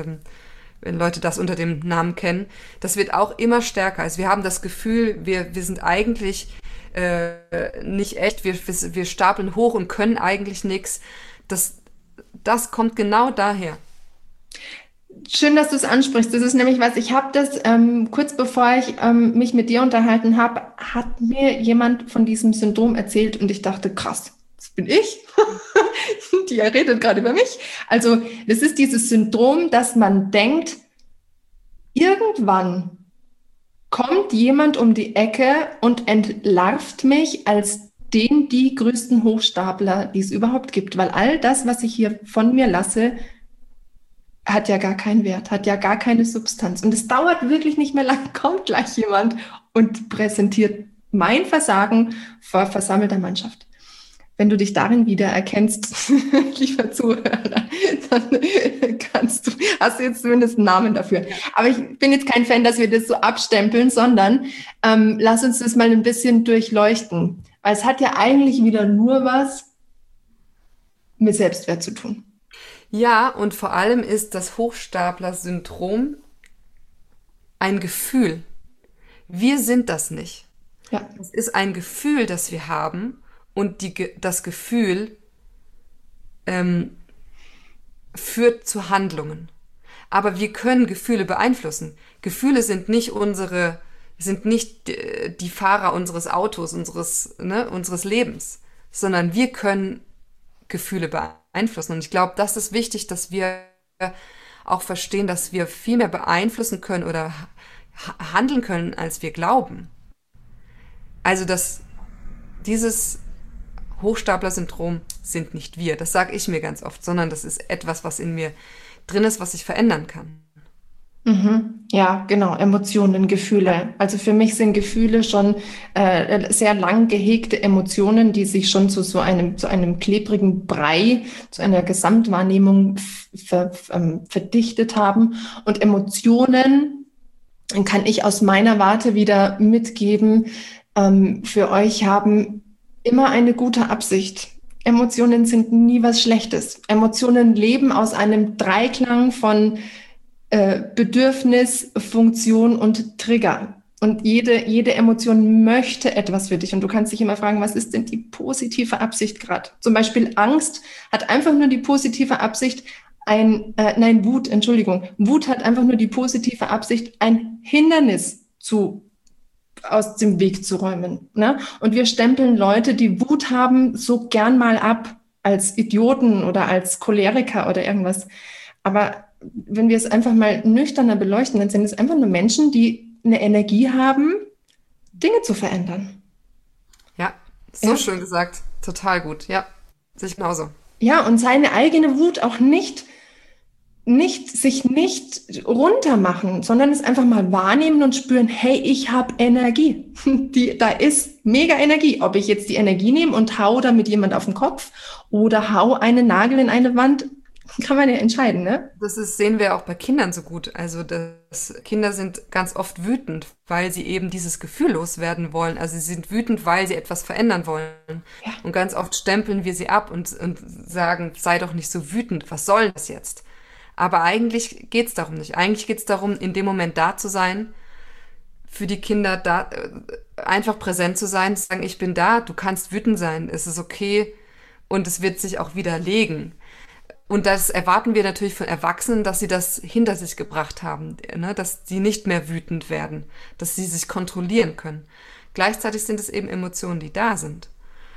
Leute das unter dem Namen kennen, das wird auch immer stärker. Also wir haben das Gefühl, wir sind eigentlich nicht echt, wir stapeln hoch und können eigentlich nichts. Das kommt genau daher. Schön, dass du es ansprichst. Das ist nämlich was, ich habe das kurz bevor ich mich mit dir unterhalten habe, hat mir jemand von diesem Syndrom erzählt und ich dachte, krass, das bin ich. Die redet gerade über mich. Also das ist dieses Syndrom, dass man denkt, irgendwann kommt jemand um die Ecke und entlarvt mich als die größten Hochstapler, die es überhaupt gibt. Weil all das, was ich hier von mir lasse, hat ja gar keinen Wert, hat ja gar keine Substanz. Und es dauert wirklich nicht mehr lang, kommt gleich jemand und präsentiert mein Versagen vor versammelter Mannschaft. Wenn du dich darin wiedererkennst, lieber Zuhörer, dann hast du jetzt zumindest einen Namen dafür. Aber ich bin jetzt kein Fan, dass wir das so abstempeln, sondern lass uns das mal ein bisschen durchleuchten. Weil es hat ja eigentlich wieder nur was mit Selbstwert zu tun. Ja, und vor allem ist das Hochstapler-Syndrom ein Gefühl. Wir sind das nicht. Ja. Es ist ein Gefühl, das wir haben und das Gefühl führt zu Handlungen. Aber wir können Gefühle beeinflussen. Gefühle sind nicht die Fahrer unseres Autos, unseres Lebens, sondern wir können Gefühle beeinflussen. Und ich glaube, das ist wichtig, dass wir auch verstehen, dass wir viel mehr beeinflussen können oder handeln können, als wir glauben. Also, dass dieses Hochstapler-Syndrom sind nicht wir. Das sage ich mir ganz oft, sondern das ist etwas, was in mir drin ist, was ich verändern kann. Ja, genau, Emotionen, Gefühle. Also für mich sind Gefühle schon sehr lang gehegte Emotionen, die sich schon zu so einem klebrigen Brei, zu einer Gesamtwahrnehmung verdichtet haben. Und Emotionen kann ich aus meiner Warte wieder mitgeben, für euch haben immer eine gute Absicht. Emotionen sind nie was Schlechtes. Emotionen leben aus einem Dreiklang von Bedürfnis, Funktion und Trigger. Und jede Emotion möchte etwas für dich. Und du kannst dich immer fragen, was ist denn die positive Absicht gerade? Zum Beispiel Angst hat einfach nur die positive Absicht, Wut, Entschuldigung. Wut hat einfach nur die positive Absicht, ein Hindernis aus dem Weg zu räumen. Ne? Und wir stempeln Leute, die Wut haben, so gern mal ab als Idioten oder als Choleriker oder irgendwas. Aber wenn wir es einfach mal nüchterner beleuchten, dann sind es einfach nur Menschen, die eine Energie haben, Dinge zu verändern. Ja, so schön gesagt. Total gut. Ja, sehe ich genauso. Ja, und seine eigene Wut auch sich nicht runtermachen, sondern es einfach mal wahrnehmen und spüren, hey, ich habe Energie. Da ist mega Energie. Ob ich jetzt die Energie nehme und hau damit jemand auf den Kopf oder hau einen Nagel in eine Wand, kann man ja entscheiden, ne? Sehen wir auch bei Kindern so gut. Also Kinder sind ganz oft wütend, weil sie eben dieses Gefühl loswerden wollen. Also sie sind wütend, weil sie etwas verändern wollen. Ja. Und ganz oft stempeln wir sie ab und sagen, sei doch nicht so wütend, was soll das jetzt? Aber eigentlich geht's darum nicht. Eigentlich geht's darum, in dem Moment da zu sein, für die Kinder da, einfach präsent zu sein, zu sagen, ich bin da, du kannst wütend sein, es ist okay und es wird sich auch wieder legen. Und das erwarten wir natürlich von Erwachsenen, dass sie das hinter sich gebracht haben, ne? Dass sie nicht mehr wütend werden, dass sie sich kontrollieren können. Gleichzeitig sind es eben Emotionen, die da sind.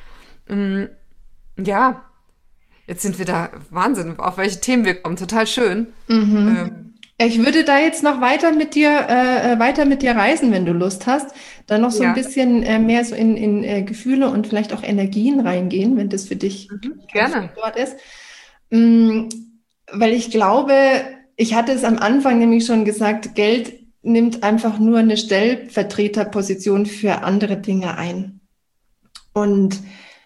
Ja, jetzt sind wir da, Wahnsinn, auf welche Themen wir kommen, total schön. Ich würde da jetzt noch weiter mit dir reisen, wenn du Lust hast. Dann noch so ein bisschen mehr so in Gefühle und vielleicht auch Energien reingehen, wenn das für dich gerne dort ist. Weil ich glaube, ich hatte es am Anfang nämlich schon gesagt, Geld nimmt einfach nur eine Stellvertreterposition für andere Dinge ein. Und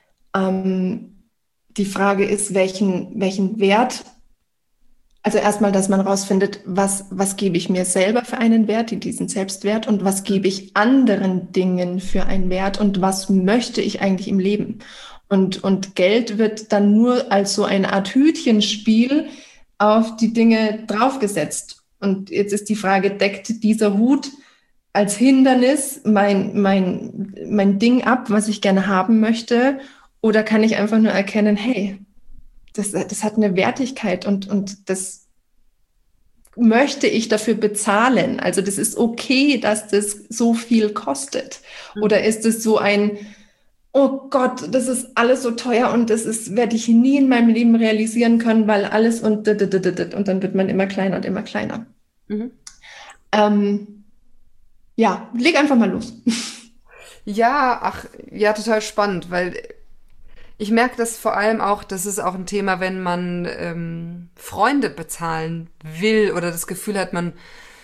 die Frage ist, welchen Wert, also erstmal, dass man rausfindet, was gebe ich mir selber für einen Wert, diesen Selbstwert, und was gebe ich anderen Dingen für einen Wert und was möchte ich eigentlich im Leben? Und Geld wird dann nur als so eine Art Hütchenspiel auf die Dinge draufgesetzt. Und jetzt ist die Frage, deckt dieser Hut als Hindernis mein Ding ab, was ich gerne haben möchte? Oder kann ich einfach nur erkennen, hey, das hat eine Wertigkeit und das möchte ich dafür bezahlen? Also das ist okay, dass das so viel kostet. Oder ist es so ein, oh Gott, das ist alles so teuer und werde ich nie in meinem Leben realisieren können, weil alles und dann wird man immer kleiner und immer kleiner. Ja, leg einfach mal los. Ja, total spannend, weil ich merke das vor allem auch, das ist auch ein Thema, wenn man Freunde bezahlen will oder das Gefühl hat, man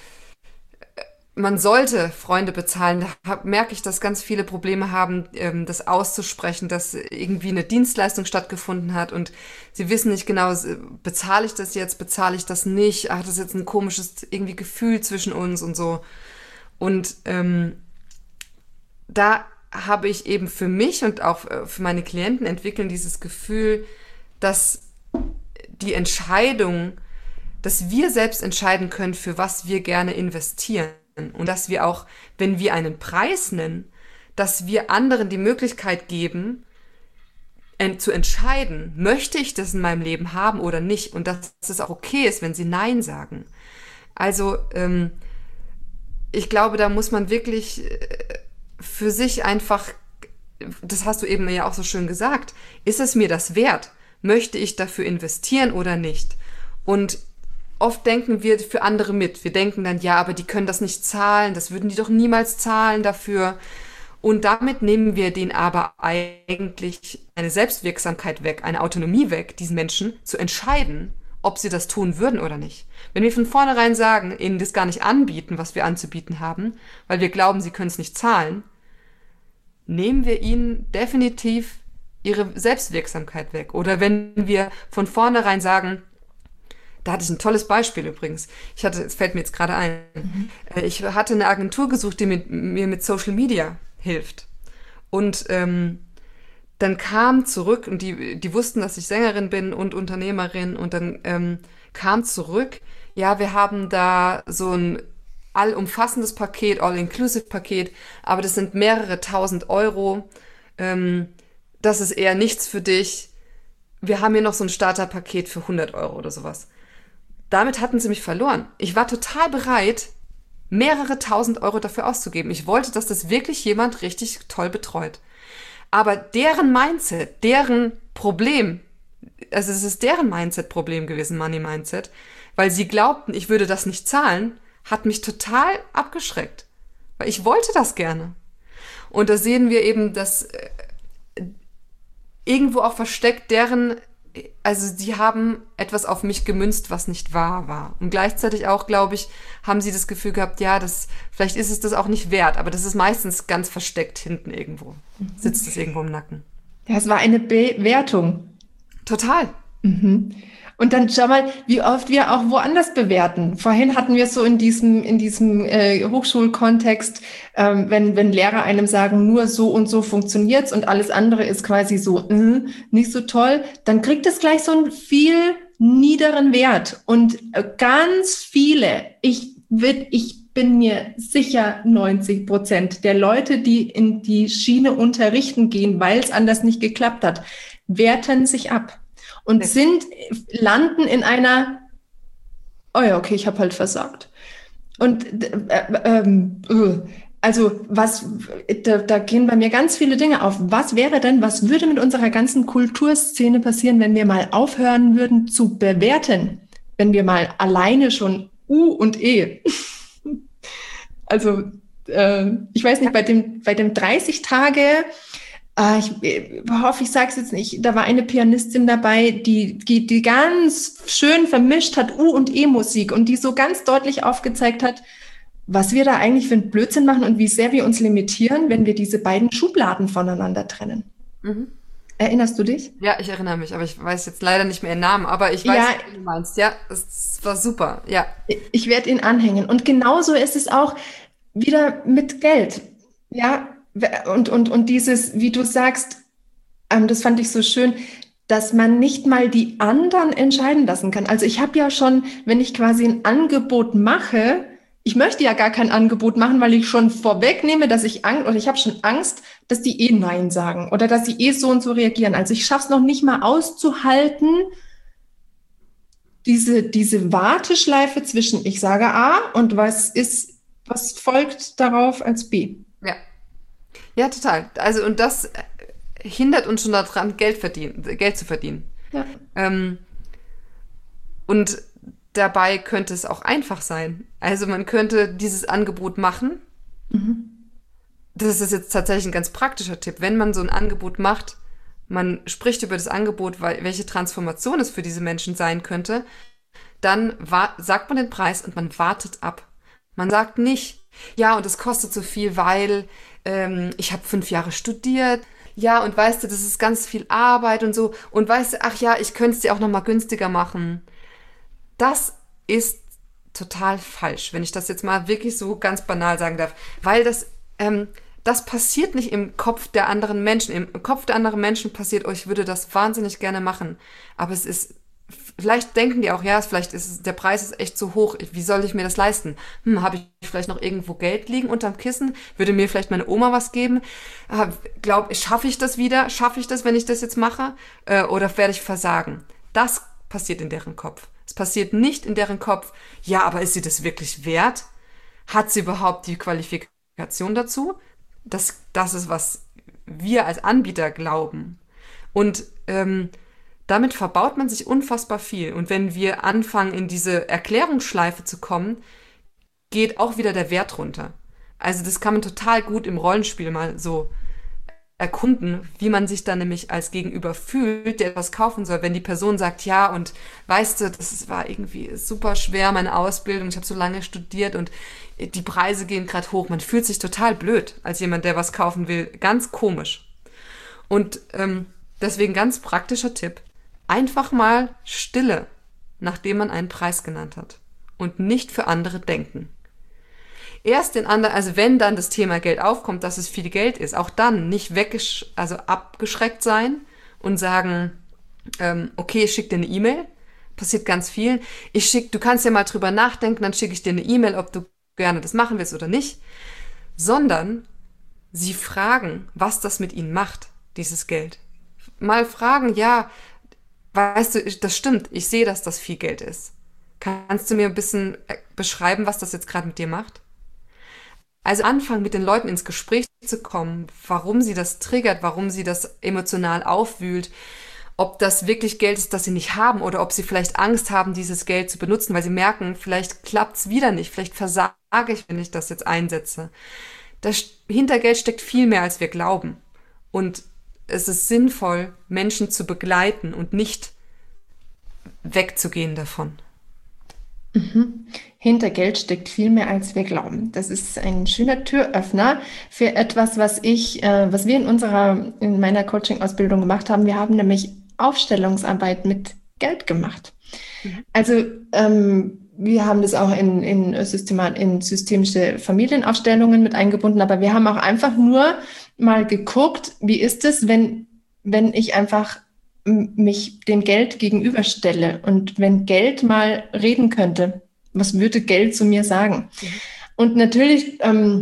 sollte Freunde bezahlen. Da merke ich, dass ganz viele Probleme haben, das auszusprechen, dass irgendwie eine Dienstleistung stattgefunden hat und sie wissen nicht genau, bezahle ich das jetzt, bezahle ich das nicht, hat das jetzt ein komisches irgendwie Gefühl zwischen uns und so. Und da habe ich eben für mich und auch für meine Klienten entwickeln dieses Gefühl, dass die Entscheidung, dass wir selbst entscheiden können, für was wir gerne investieren. Und dass wir auch, wenn wir einen Preis nennen, dass wir anderen die Möglichkeit geben, zu entscheiden, möchte ich das in meinem Leben haben oder nicht. Und dass es auch okay ist, wenn sie Nein sagen. Also ich glaube, da muss man wirklich für sich einfach, das hast du eben ja auch so schön gesagt, ist es mir das wert? Möchte ich dafür investieren oder nicht? Und oft denken wir für andere mit. Wir denken dann, ja, aber die können das nicht zahlen, das würden die doch niemals zahlen dafür. Und damit nehmen wir denen aber eigentlich eine Selbstwirksamkeit weg, eine Autonomie weg, diesen Menschen zu entscheiden, ob sie das tun würden oder nicht. Wenn wir von vornherein sagen, ihnen das gar nicht anbieten, was wir anzubieten haben, weil wir glauben, sie können es nicht zahlen, nehmen wir ihnen definitiv ihre Selbstwirksamkeit weg. Oder wenn wir von vornherein sagen, da hatte ich ein tolles Beispiel übrigens. Es fällt mir jetzt gerade ein. Ich hatte eine Agentur gesucht, die mir mit Social Media hilft. Und dann kam zurück, und die wussten, dass ich Sängerin bin und Unternehmerin, und dann kam zurück, ja, wir haben da so ein allumfassendes Paket, All-Inclusive-Paket, aber das sind mehrere tausend Euro. Das ist eher nichts für dich. Wir haben hier noch so ein Starterpaket für 100 Euro oder sowas. Damit hatten sie mich verloren. Ich war total bereit, mehrere tausend Euro dafür auszugeben. Ich wollte, dass das wirklich jemand richtig toll betreut. Aber deren Mindset, deren Problem, also es ist deren Mindset-Problem gewesen, Money-Mindset, weil sie glaubten, ich würde das nicht zahlen, hat mich total abgeschreckt. Weil ich wollte das gerne. Und da sehen wir eben, dass irgendwo auch versteckt also sie haben etwas auf mich gemünzt, was nicht wahr war. Und gleichzeitig auch, glaube ich, haben sie das Gefühl gehabt, ja, vielleicht ist es das auch nicht wert, aber das ist meistens ganz versteckt hinten irgendwo. Sitzt es irgendwo im Nacken. Ja, es war eine Bewertung. Total. Mhm. Und dann schau mal, wie oft wir auch woanders bewerten. Vorhin hatten wir es so in diesem Hochschulkontext, wenn Lehrer einem sagen, nur so und so funktioniert's und alles andere ist quasi so nicht so toll, dann kriegt es gleich so einen viel niederen Wert. Und ganz viele, ich bin mir sicher 90% der Leute, die in die Schiene unterrichten gehen, weil es anders nicht geklappt hat, werten sich ab. Und landen in einer, oh ja, okay, ich habe halt versagt. Und also da gehen bei mir ganz viele Dinge auf. Was würde mit unserer ganzen Kulturszene passieren, wenn wir mal aufhören würden zu bewerten? Wenn wir mal alleine schon U und E. Also ich weiß nicht, bei dem 30 Tage, ich hoffe, ich sage es jetzt nicht, da war eine Pianistin dabei, die ganz schön vermischt hat U- und E-Musik und die so ganz deutlich aufgezeigt hat, was wir da eigentlich für einen Blödsinn machen und wie sehr wir uns limitieren, wenn wir diese beiden Schubladen voneinander trennen. Mhm. Erinnerst du dich? Ja, ich erinnere mich, aber ich weiß jetzt leider nicht mehr ihren Namen, aber ich weiß, was du meinst. Ja, es war super, ja. Ich werde ihn anhängen. Und genauso ist es auch wieder mit Geld. Ja, und dieses, wie du sagst, das fand ich so schön, dass man nicht mal die anderen entscheiden lassen kann. Also ich habe ja schon, wenn ich quasi ein Angebot mache, ich möchte ja gar kein Angebot machen, weil ich schon vorwegnehme, dass ich habe schon Angst, dass die Nein sagen oder dass sie so und so reagieren. Also ich schaffe es noch nicht mal auszuhalten, diese Warteschleife zwischen ich sage A und was folgt darauf als B. Ja. Ja, total. Also und das hindert uns schon daran, Geld zu verdienen. Ja. Und dabei könnte es auch einfach sein. Also man könnte dieses Angebot machen. Mhm. Das ist jetzt tatsächlich ein ganz praktischer Tipp. Wenn man so ein Angebot macht, man spricht über das Angebot, welche Transformation es für diese Menschen sein könnte, dann sagt man den Preis und man wartet ab. Man sagt nicht, ja, und es kostet so viel, weil ich habe 5 Jahre studiert. Ja, und weißt du, das ist ganz viel Arbeit und so. Und weißt du, ach ja, ich könnte es dir auch noch mal günstiger machen. Das ist total falsch, wenn ich das jetzt mal wirklich so ganz banal sagen darf. Weil das passiert nicht im Kopf der anderen Menschen. Im Kopf der anderen Menschen passiert, ich würde das wahnsinnig gerne machen. Aber es ist Vielleicht denken die auch, ja, vielleicht der Preis ist echt zu hoch. Wie soll ich mir das leisten? Habe ich vielleicht noch irgendwo Geld liegen unterm Kissen? Würde mir vielleicht meine Oma was geben? Schaffe ich das wieder? Schaffe ich das, wenn ich das jetzt mache? Oder werde ich versagen? Das passiert in deren Kopf. Es passiert nicht in deren Kopf, ja, aber ist sie das wirklich wert? Hat sie überhaupt die Qualifikation dazu? Das ist, was wir als Anbieter glauben. Und damit verbaut man sich unfassbar viel. Und wenn wir anfangen, in diese Erklärungsschleife zu kommen, geht auch wieder der Wert runter. Also das kann man total gut im Rollenspiel mal so erkunden, wie man sich dann nämlich als Gegenüber fühlt, der etwas kaufen soll. Wenn die Person sagt, ja, und weißt du, war irgendwie super schwer, meine Ausbildung, ich habe so lange studiert und die Preise gehen gerade hoch. Man fühlt sich total blöd als jemand, der was kaufen will. Ganz komisch. Und deswegen ganz praktischer Tipp. Einfach mal Stille, nachdem man einen Preis genannt hat. Und nicht für andere denken. Erst den anderen, also wenn dann das Thema Geld aufkommt, dass es viel Geld ist, auch dann nicht abgeschreckt sein und sagen, okay, ich schicke dir eine E-Mail. Passiert ganz vielen. Du kannst ja mal drüber nachdenken, dann schicke ich dir eine E-Mail, ob du gerne das machen willst oder nicht. Sondern sie fragen, was das mit ihnen macht, dieses Geld. Mal fragen, ja, weißt du, das stimmt, ich sehe, dass das viel Geld ist. Kannst du mir ein bisschen beschreiben, was das jetzt gerade mit dir macht? Also anfangen, mit den Leuten ins Gespräch zu kommen, warum sie das triggert, warum sie das emotional aufwühlt, ob das wirklich Geld ist, das sie nicht haben oder ob sie vielleicht Angst haben, dieses Geld zu benutzen, weil sie merken, vielleicht klappt's wieder nicht, vielleicht versage ich, wenn ich das jetzt einsetze. Hinter Geld steckt viel mehr, als wir glauben. Und es ist sinnvoll, Menschen zu begleiten und nicht wegzugehen davon. Hinter Geld steckt viel mehr, als wir glauben. Das ist ein schöner Türöffner für etwas, was wir in meiner Coaching-Ausbildung gemacht haben. Wir haben nämlich Aufstellungsarbeit mit Geld gemacht. Also wir haben das auch in systemische Familienaufstellungen mit eingebunden, aber wir haben auch einfach nur mal geguckt, wie ist es, wenn ich einfach mich dem Geld gegenüberstelle und wenn Geld mal reden könnte, was würde Geld zu mir sagen? Und natürlich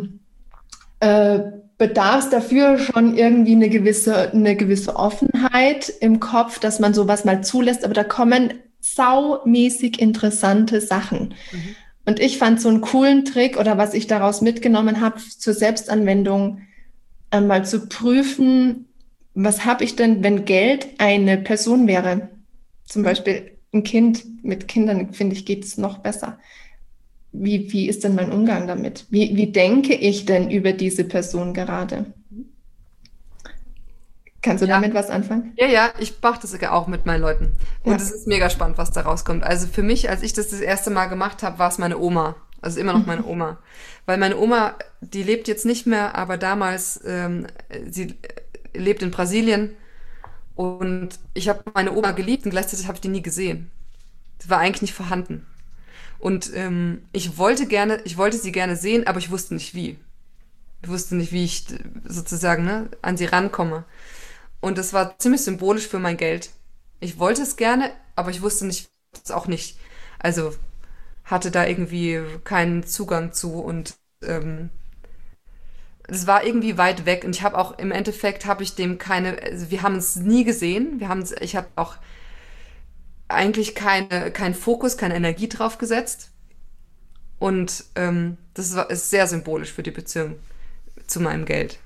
bedarf es dafür schon irgendwie eine gewisse Offenheit im Kopf, dass man sowas mal zulässt, aber da kommen saumäßig interessante Sachen. Und ich fand so einen coolen Trick oder was ich daraus mitgenommen habe zur Selbstanwendung, mal zu prüfen, was habe ich denn, wenn Geld eine Person wäre? Zum Beispiel ein Kind. Mit Kindern, finde ich, geht es noch besser. Wie ist denn mein Umgang damit? Wie denke ich denn über diese Person gerade? Kannst du damit was anfangen? Ja, ich mache das auch mit meinen Leuten. Und es ist mega spannend, was da rauskommt. Also für mich, als ich das erste Mal gemacht habe, war es meine Oma. Also immer noch meine Oma. Weil meine Oma, die lebt jetzt nicht mehr, aber damals, sie lebt in Brasilien. Und ich habe meine Oma geliebt und gleichzeitig habe ich die nie gesehen. Das war eigentlich nicht vorhanden. Und ich wollte sie gerne sehen, aber ich wusste nicht wie. Ich wusste nicht, wie ich sozusagen an sie rankomme. Und das war ziemlich symbolisch für mein Geld. Ich wollte es gerne, aber ich wusste nicht, es auch nicht. Also hatte da irgendwie keinen Zugang zu und es war irgendwie weit weg. Und ich habe auch im Endeffekt also wir haben es nie gesehen. Ich habe auch eigentlich keinen Fokus, keine Energie drauf gesetzt. Und ist sehr symbolisch für die Beziehung zu meinem Geld.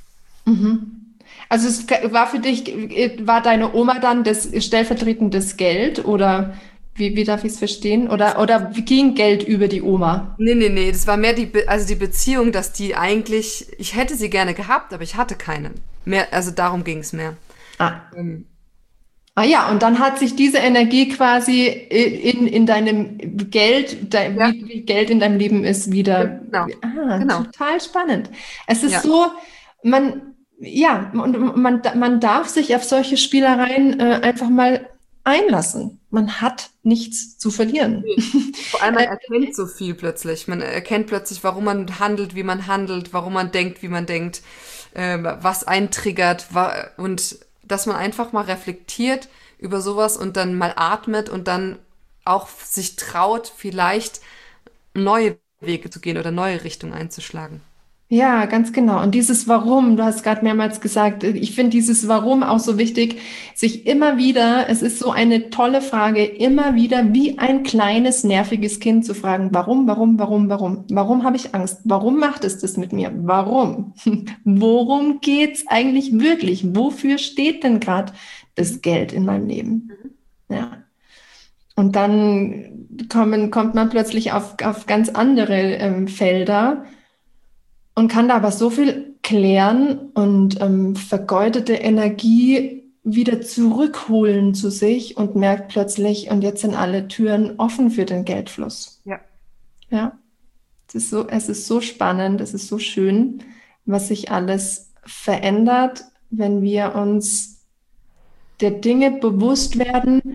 Also es war für dich, war deine Oma dann das stellvertretendes Geld oder wie darf ich es verstehen? Oder ging Geld über die Oma? Nee, das war mehr die Beziehung, dass die eigentlich, ich hätte sie gerne gehabt, aber ich hatte keine. Also darum ging es mehr. Ja, und dann hat sich diese Energie quasi in deinem Geld, wie Geld in deinem Leben ist, wieder. Genau. Total spannend. Es ist so, man darf sich auf solche Spielereien einfach mal einlassen. Man hat nichts zu verlieren. Vor allem, man erkennt so viel plötzlich. Man erkennt plötzlich, warum man handelt, wie man handelt, warum man denkt, wie man denkt, was einen triggert und dass man einfach mal reflektiert über sowas und dann mal atmet und dann auch sich traut, vielleicht neue Wege zu gehen oder neue Richtungen einzuschlagen. Ja, ganz genau. Und dieses Warum, du hast gerade mehrmals gesagt, ich finde dieses Warum auch so wichtig, sich immer wieder, es ist so eine tolle Frage, immer wieder wie ein kleines, nerviges Kind zu fragen, warum, warum, warum, warum? Warum habe ich Angst? Warum macht es das mit mir? Warum? Worum geht's eigentlich wirklich? Wofür steht denn gerade das Geld in meinem Leben? Ja. Und dann kommt man plötzlich auf ganz andere Felder und kann da aber so viel klären und vergeudete Energie wieder zurückholen zu sich und merkt plötzlich, und jetzt sind alle Türen offen für den Geldfluss. Ja. Ja, es ist so spannend, es ist so schön, was sich alles verändert, wenn wir uns der Dinge bewusst werden,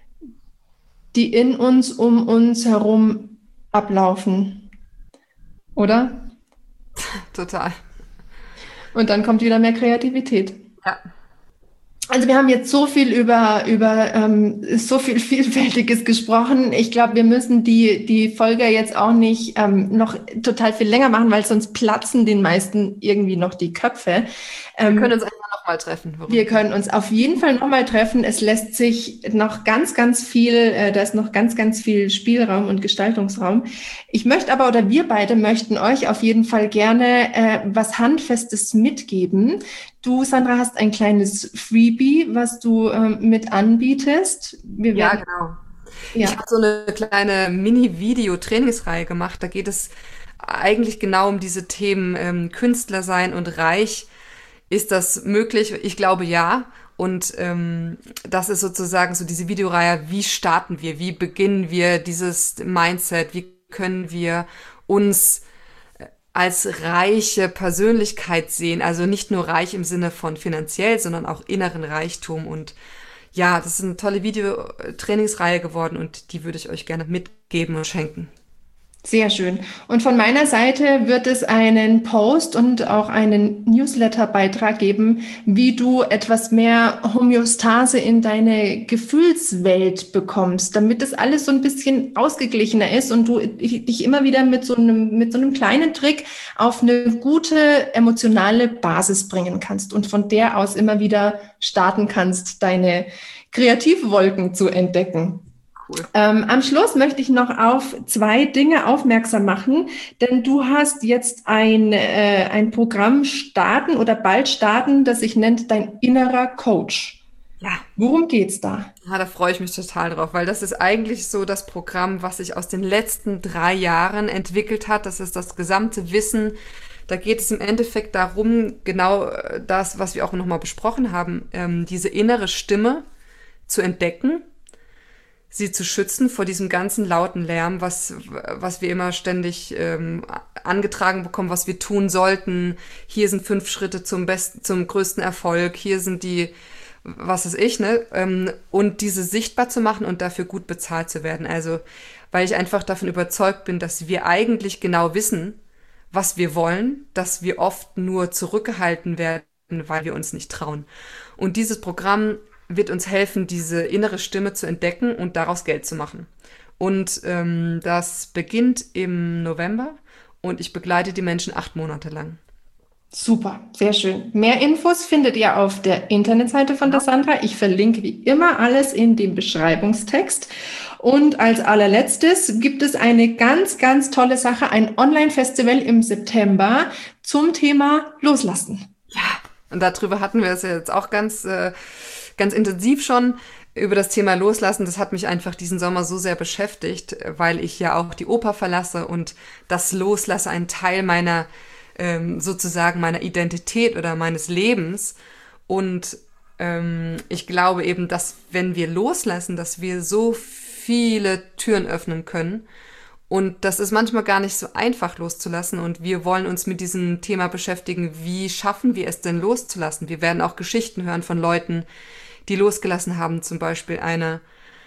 die in uns, um uns herum ablaufen. Oder? Total. Und dann kommt wieder mehr Kreativität. Ja. Also wir haben jetzt so viel über so viel Vielfältiges gesprochen. Ich glaube, wir müssen die Folge jetzt auch nicht noch total viel länger machen, weil sonst platzen den meisten irgendwie noch die Köpfe. Wir können uns einfach nochmal treffen. Wir können uns auf jeden Fall nochmal treffen. Es lässt sich noch ganz, ganz viel, da ist noch ganz, ganz viel Spielraum und Gestaltungsraum. Ich möchte aber, oder wir beide möchten euch auf jeden Fall gerne was Handfestes mitgeben. Du, Sandra, hast ein kleines Freebie, was du mit anbietest. Ja, genau. Ja. Ich habe so eine kleine Mini-Video-Trainingsreihe gemacht. Da geht es eigentlich genau um diese Themen Künstler sein und reich. Ist das möglich? Ich glaube, ja. Und das ist sozusagen so diese Videoreihe, wie starten wir, wie beginnen wir dieses Mindset, wie können wir uns als reiche Persönlichkeit sehen, also nicht nur reich im Sinne von finanziell, sondern auch inneren Reichtum. Und ja, das ist eine tolle Videotrainingsreihe geworden und die würde ich euch gerne mitgeben und schenken. Sehr schön. Und von meiner Seite wird es einen Post und auch einen Newsletter-Beitrag geben, wie du etwas mehr Homöostase in deine Gefühlswelt bekommst, damit das alles so ein bisschen ausgeglichener ist und du dich immer wieder mit so einem kleinen Trick auf eine gute emotionale Basis bringen kannst und von der aus immer wieder starten kannst, deine Kreativwolken zu entdecken. Cool. Am Schluss möchte ich noch auf 2 Dinge aufmerksam machen, denn du hast jetzt ein Programm starten oder bald starten, das sich nennt Dein innerer Coach. Ja. Worum geht's da? Ja, da freue ich mich total drauf, weil das ist eigentlich so das Programm, was sich aus den letzten 3 Jahren entwickelt hat. Das ist das gesamte Wissen. Da geht es im Endeffekt darum, genau das, was wir auch nochmal besprochen haben, diese innere Stimme zu entdecken, sie zu schützen vor diesem ganzen lauten Lärm, was wir immer ständig angetragen bekommen, was wir tun sollten. Hier sind 5 Schritte zum größten Erfolg. Hier sind die, was weiß ich, ne? Und diese sichtbar zu machen und dafür gut bezahlt zu werden. Also, weil ich einfach davon überzeugt bin, dass wir eigentlich genau wissen, was wir wollen, dass wir oft nur zurückgehalten werden, weil wir uns nicht trauen. Und dieses Programm wird uns helfen, diese innere Stimme zu entdecken und daraus Geld zu machen. Und das beginnt im November und ich begleite die Menschen 8 Monate lang. Super, sehr schön. Mehr Infos findet ihr auf der Internetseite von der Sandra. Ich verlinke wie immer alles in dem Beschreibungstext. Und als allerletztes gibt es eine ganz, ganz tolle Sache, ein Online-Festival im September zum Thema Loslassen. Ja, und darüber hatten wir es ja jetzt auch ganz intensiv schon über das Thema Loslassen. Das hat mich einfach diesen Sommer so sehr beschäftigt, weil ich ja auch die Oper verlasse und das Loslassen ein Teil meiner sozusagen meiner Identität oder meines Lebens. Und ich glaube eben, dass wenn wir loslassen, dass wir so viele Türen öffnen können. Und das ist manchmal gar nicht so einfach loszulassen. Und wir wollen uns mit diesem Thema beschäftigen. Wie schaffen wir es denn loszulassen? Wir werden auch Geschichten hören von Leuten, die losgelassen haben. Zum Beispiel eine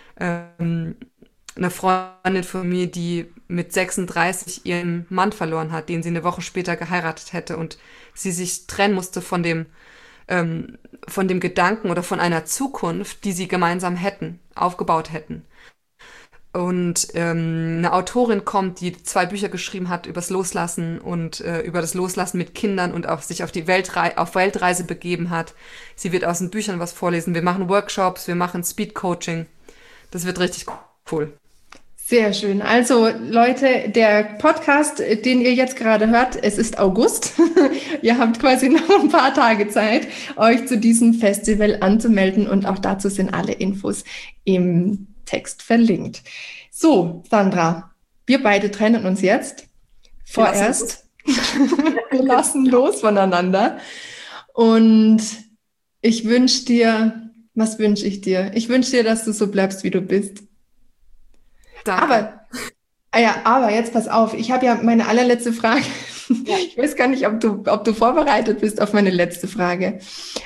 Freundin von mir, die mit 36 ihren Mann verloren hat, den sie eine Woche später geheiratet hätte und sie sich trennen musste von dem von dem Gedanken oder von einer Zukunft, die sie gemeinsam aufgebaut hätten. Und eine Autorin kommt, die 2 Bücher geschrieben hat übers Loslassen und über das Loslassen mit Kindern und auch sich auf Weltreise begeben hat. Sie wird aus den Büchern was vorlesen. Wir machen Workshops, wir machen Speed-Coaching. Das wird richtig cool. Sehr schön. Also Leute, der Podcast, den ihr jetzt gerade hört, es ist August. Ihr habt quasi noch ein paar Tage Zeit, euch zu diesem Festival anzumelden und auch dazu sind alle Infos im Text verlinkt. So, Sandra, wir beide trennen uns jetzt. Vorerst. Wir lassen los voneinander. Und ich wünsche dir, was wünsche ich dir? Ich wünsche dir, dass du so bleibst, wie du bist. Danke. Aber jetzt pass auf, ich habe ja meine allerletzte Frage. Ja. Ich weiß gar nicht, ob du vorbereitet bist auf meine letzte Frage.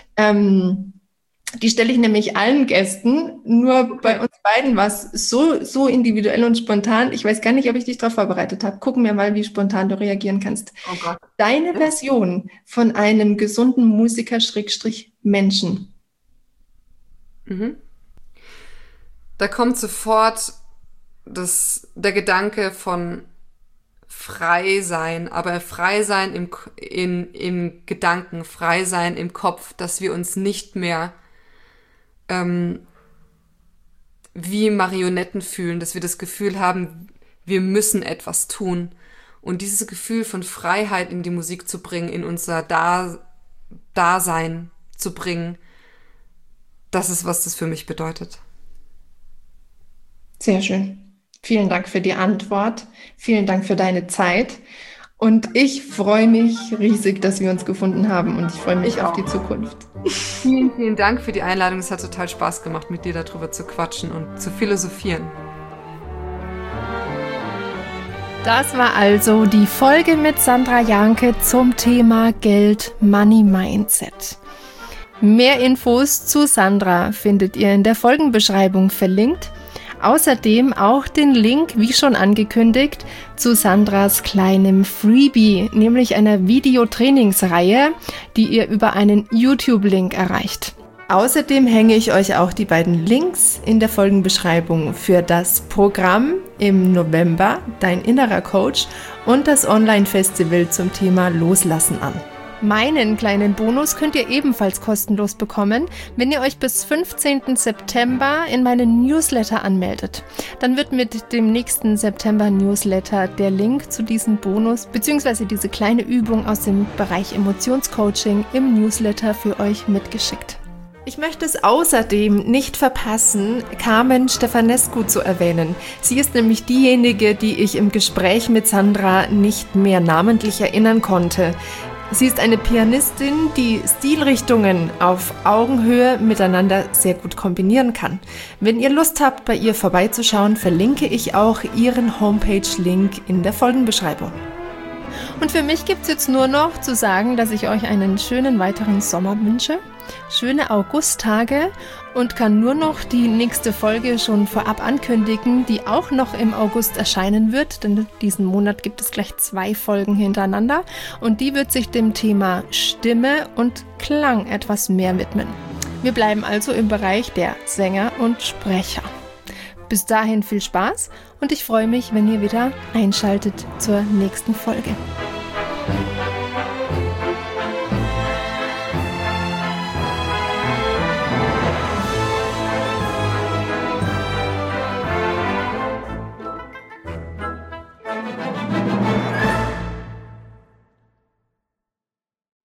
Die stelle ich nämlich allen Gästen, nur bei uns beiden war es so individuell und spontan. Ich weiß gar nicht, ob ich dich darauf vorbereitet habe. Gucken wir mal, wie spontan du reagieren kannst. Oh Gott. Deine Version von einem gesunden Musiker Menschen. Mhm. Da kommt sofort der Gedanke von frei sein, aber frei sein im Gedanken, frei sein im Kopf, dass wir uns nicht mehr wie Marionetten fühlen, dass wir das Gefühl haben, wir müssen etwas tun. Und dieses Gefühl von Freiheit in die Musik zu bringen, in unser Dasein zu bringen, das ist, was das für mich bedeutet. Sehr schön. Vielen Dank für die Antwort. Vielen Dank für deine Zeit. Und ich freue mich riesig, dass wir uns gefunden haben und ich freue mich auf die Zukunft. Vielen, vielen Dank für die Einladung. Es hat total Spaß gemacht, mit dir darüber zu quatschen und zu philosophieren. Das war also die Folge mit Sandra Jahnke zum Thema Geld, Money Mindset. Mehr Infos zu Sandra findet ihr in der Folgenbeschreibung verlinkt. Außerdem auch den Link, wie schon angekündigt, zu Sandras kleinem Freebie, nämlich einer Videotrainingsreihe, die ihr über einen YouTube-Link erreicht. Außerdem hänge ich euch auch die beiden Links in der Folgenbeschreibung für das Programm im November, Dein innerer Coach, und das Online-Festival zum Thema Loslassen an. Meinen kleinen Bonus könnt ihr ebenfalls kostenlos bekommen, wenn ihr euch bis 15. September in meinen Newsletter anmeldet. Dann wird mit dem nächsten September-Newsletter der Link zu diesem Bonus bzw. diese kleine Übung aus dem Bereich Emotionscoaching im Newsletter für euch mitgeschickt. Ich möchte es außerdem nicht verpassen, Carmen Stefanescu zu erwähnen. Sie ist nämlich diejenige, die ich im Gespräch mit Sandra nicht mehr namentlich erinnern konnte. Sie ist eine Pianistin, die Stilrichtungen auf Augenhöhe miteinander sehr gut kombinieren kann. Wenn ihr Lust habt, bei ihr vorbeizuschauen, verlinke ich auch ihren Homepage-Link in der Folgenbeschreibung. Und für mich gibt es jetzt nur noch zu sagen, dass ich euch einen schönen weiteren Sommer wünsche, schöne Augusttage und kann nur noch die nächste Folge schon vorab ankündigen, die auch noch im August erscheinen wird, denn diesen Monat gibt es gleich 2 Folgen hintereinander und die wird sich dem Thema Stimme und Klang etwas mehr widmen. Wir bleiben also im Bereich der Sänger und Sprecher. Bis dahin viel Spaß und ich freue mich, wenn ihr wieder einschaltet zur nächsten Folge.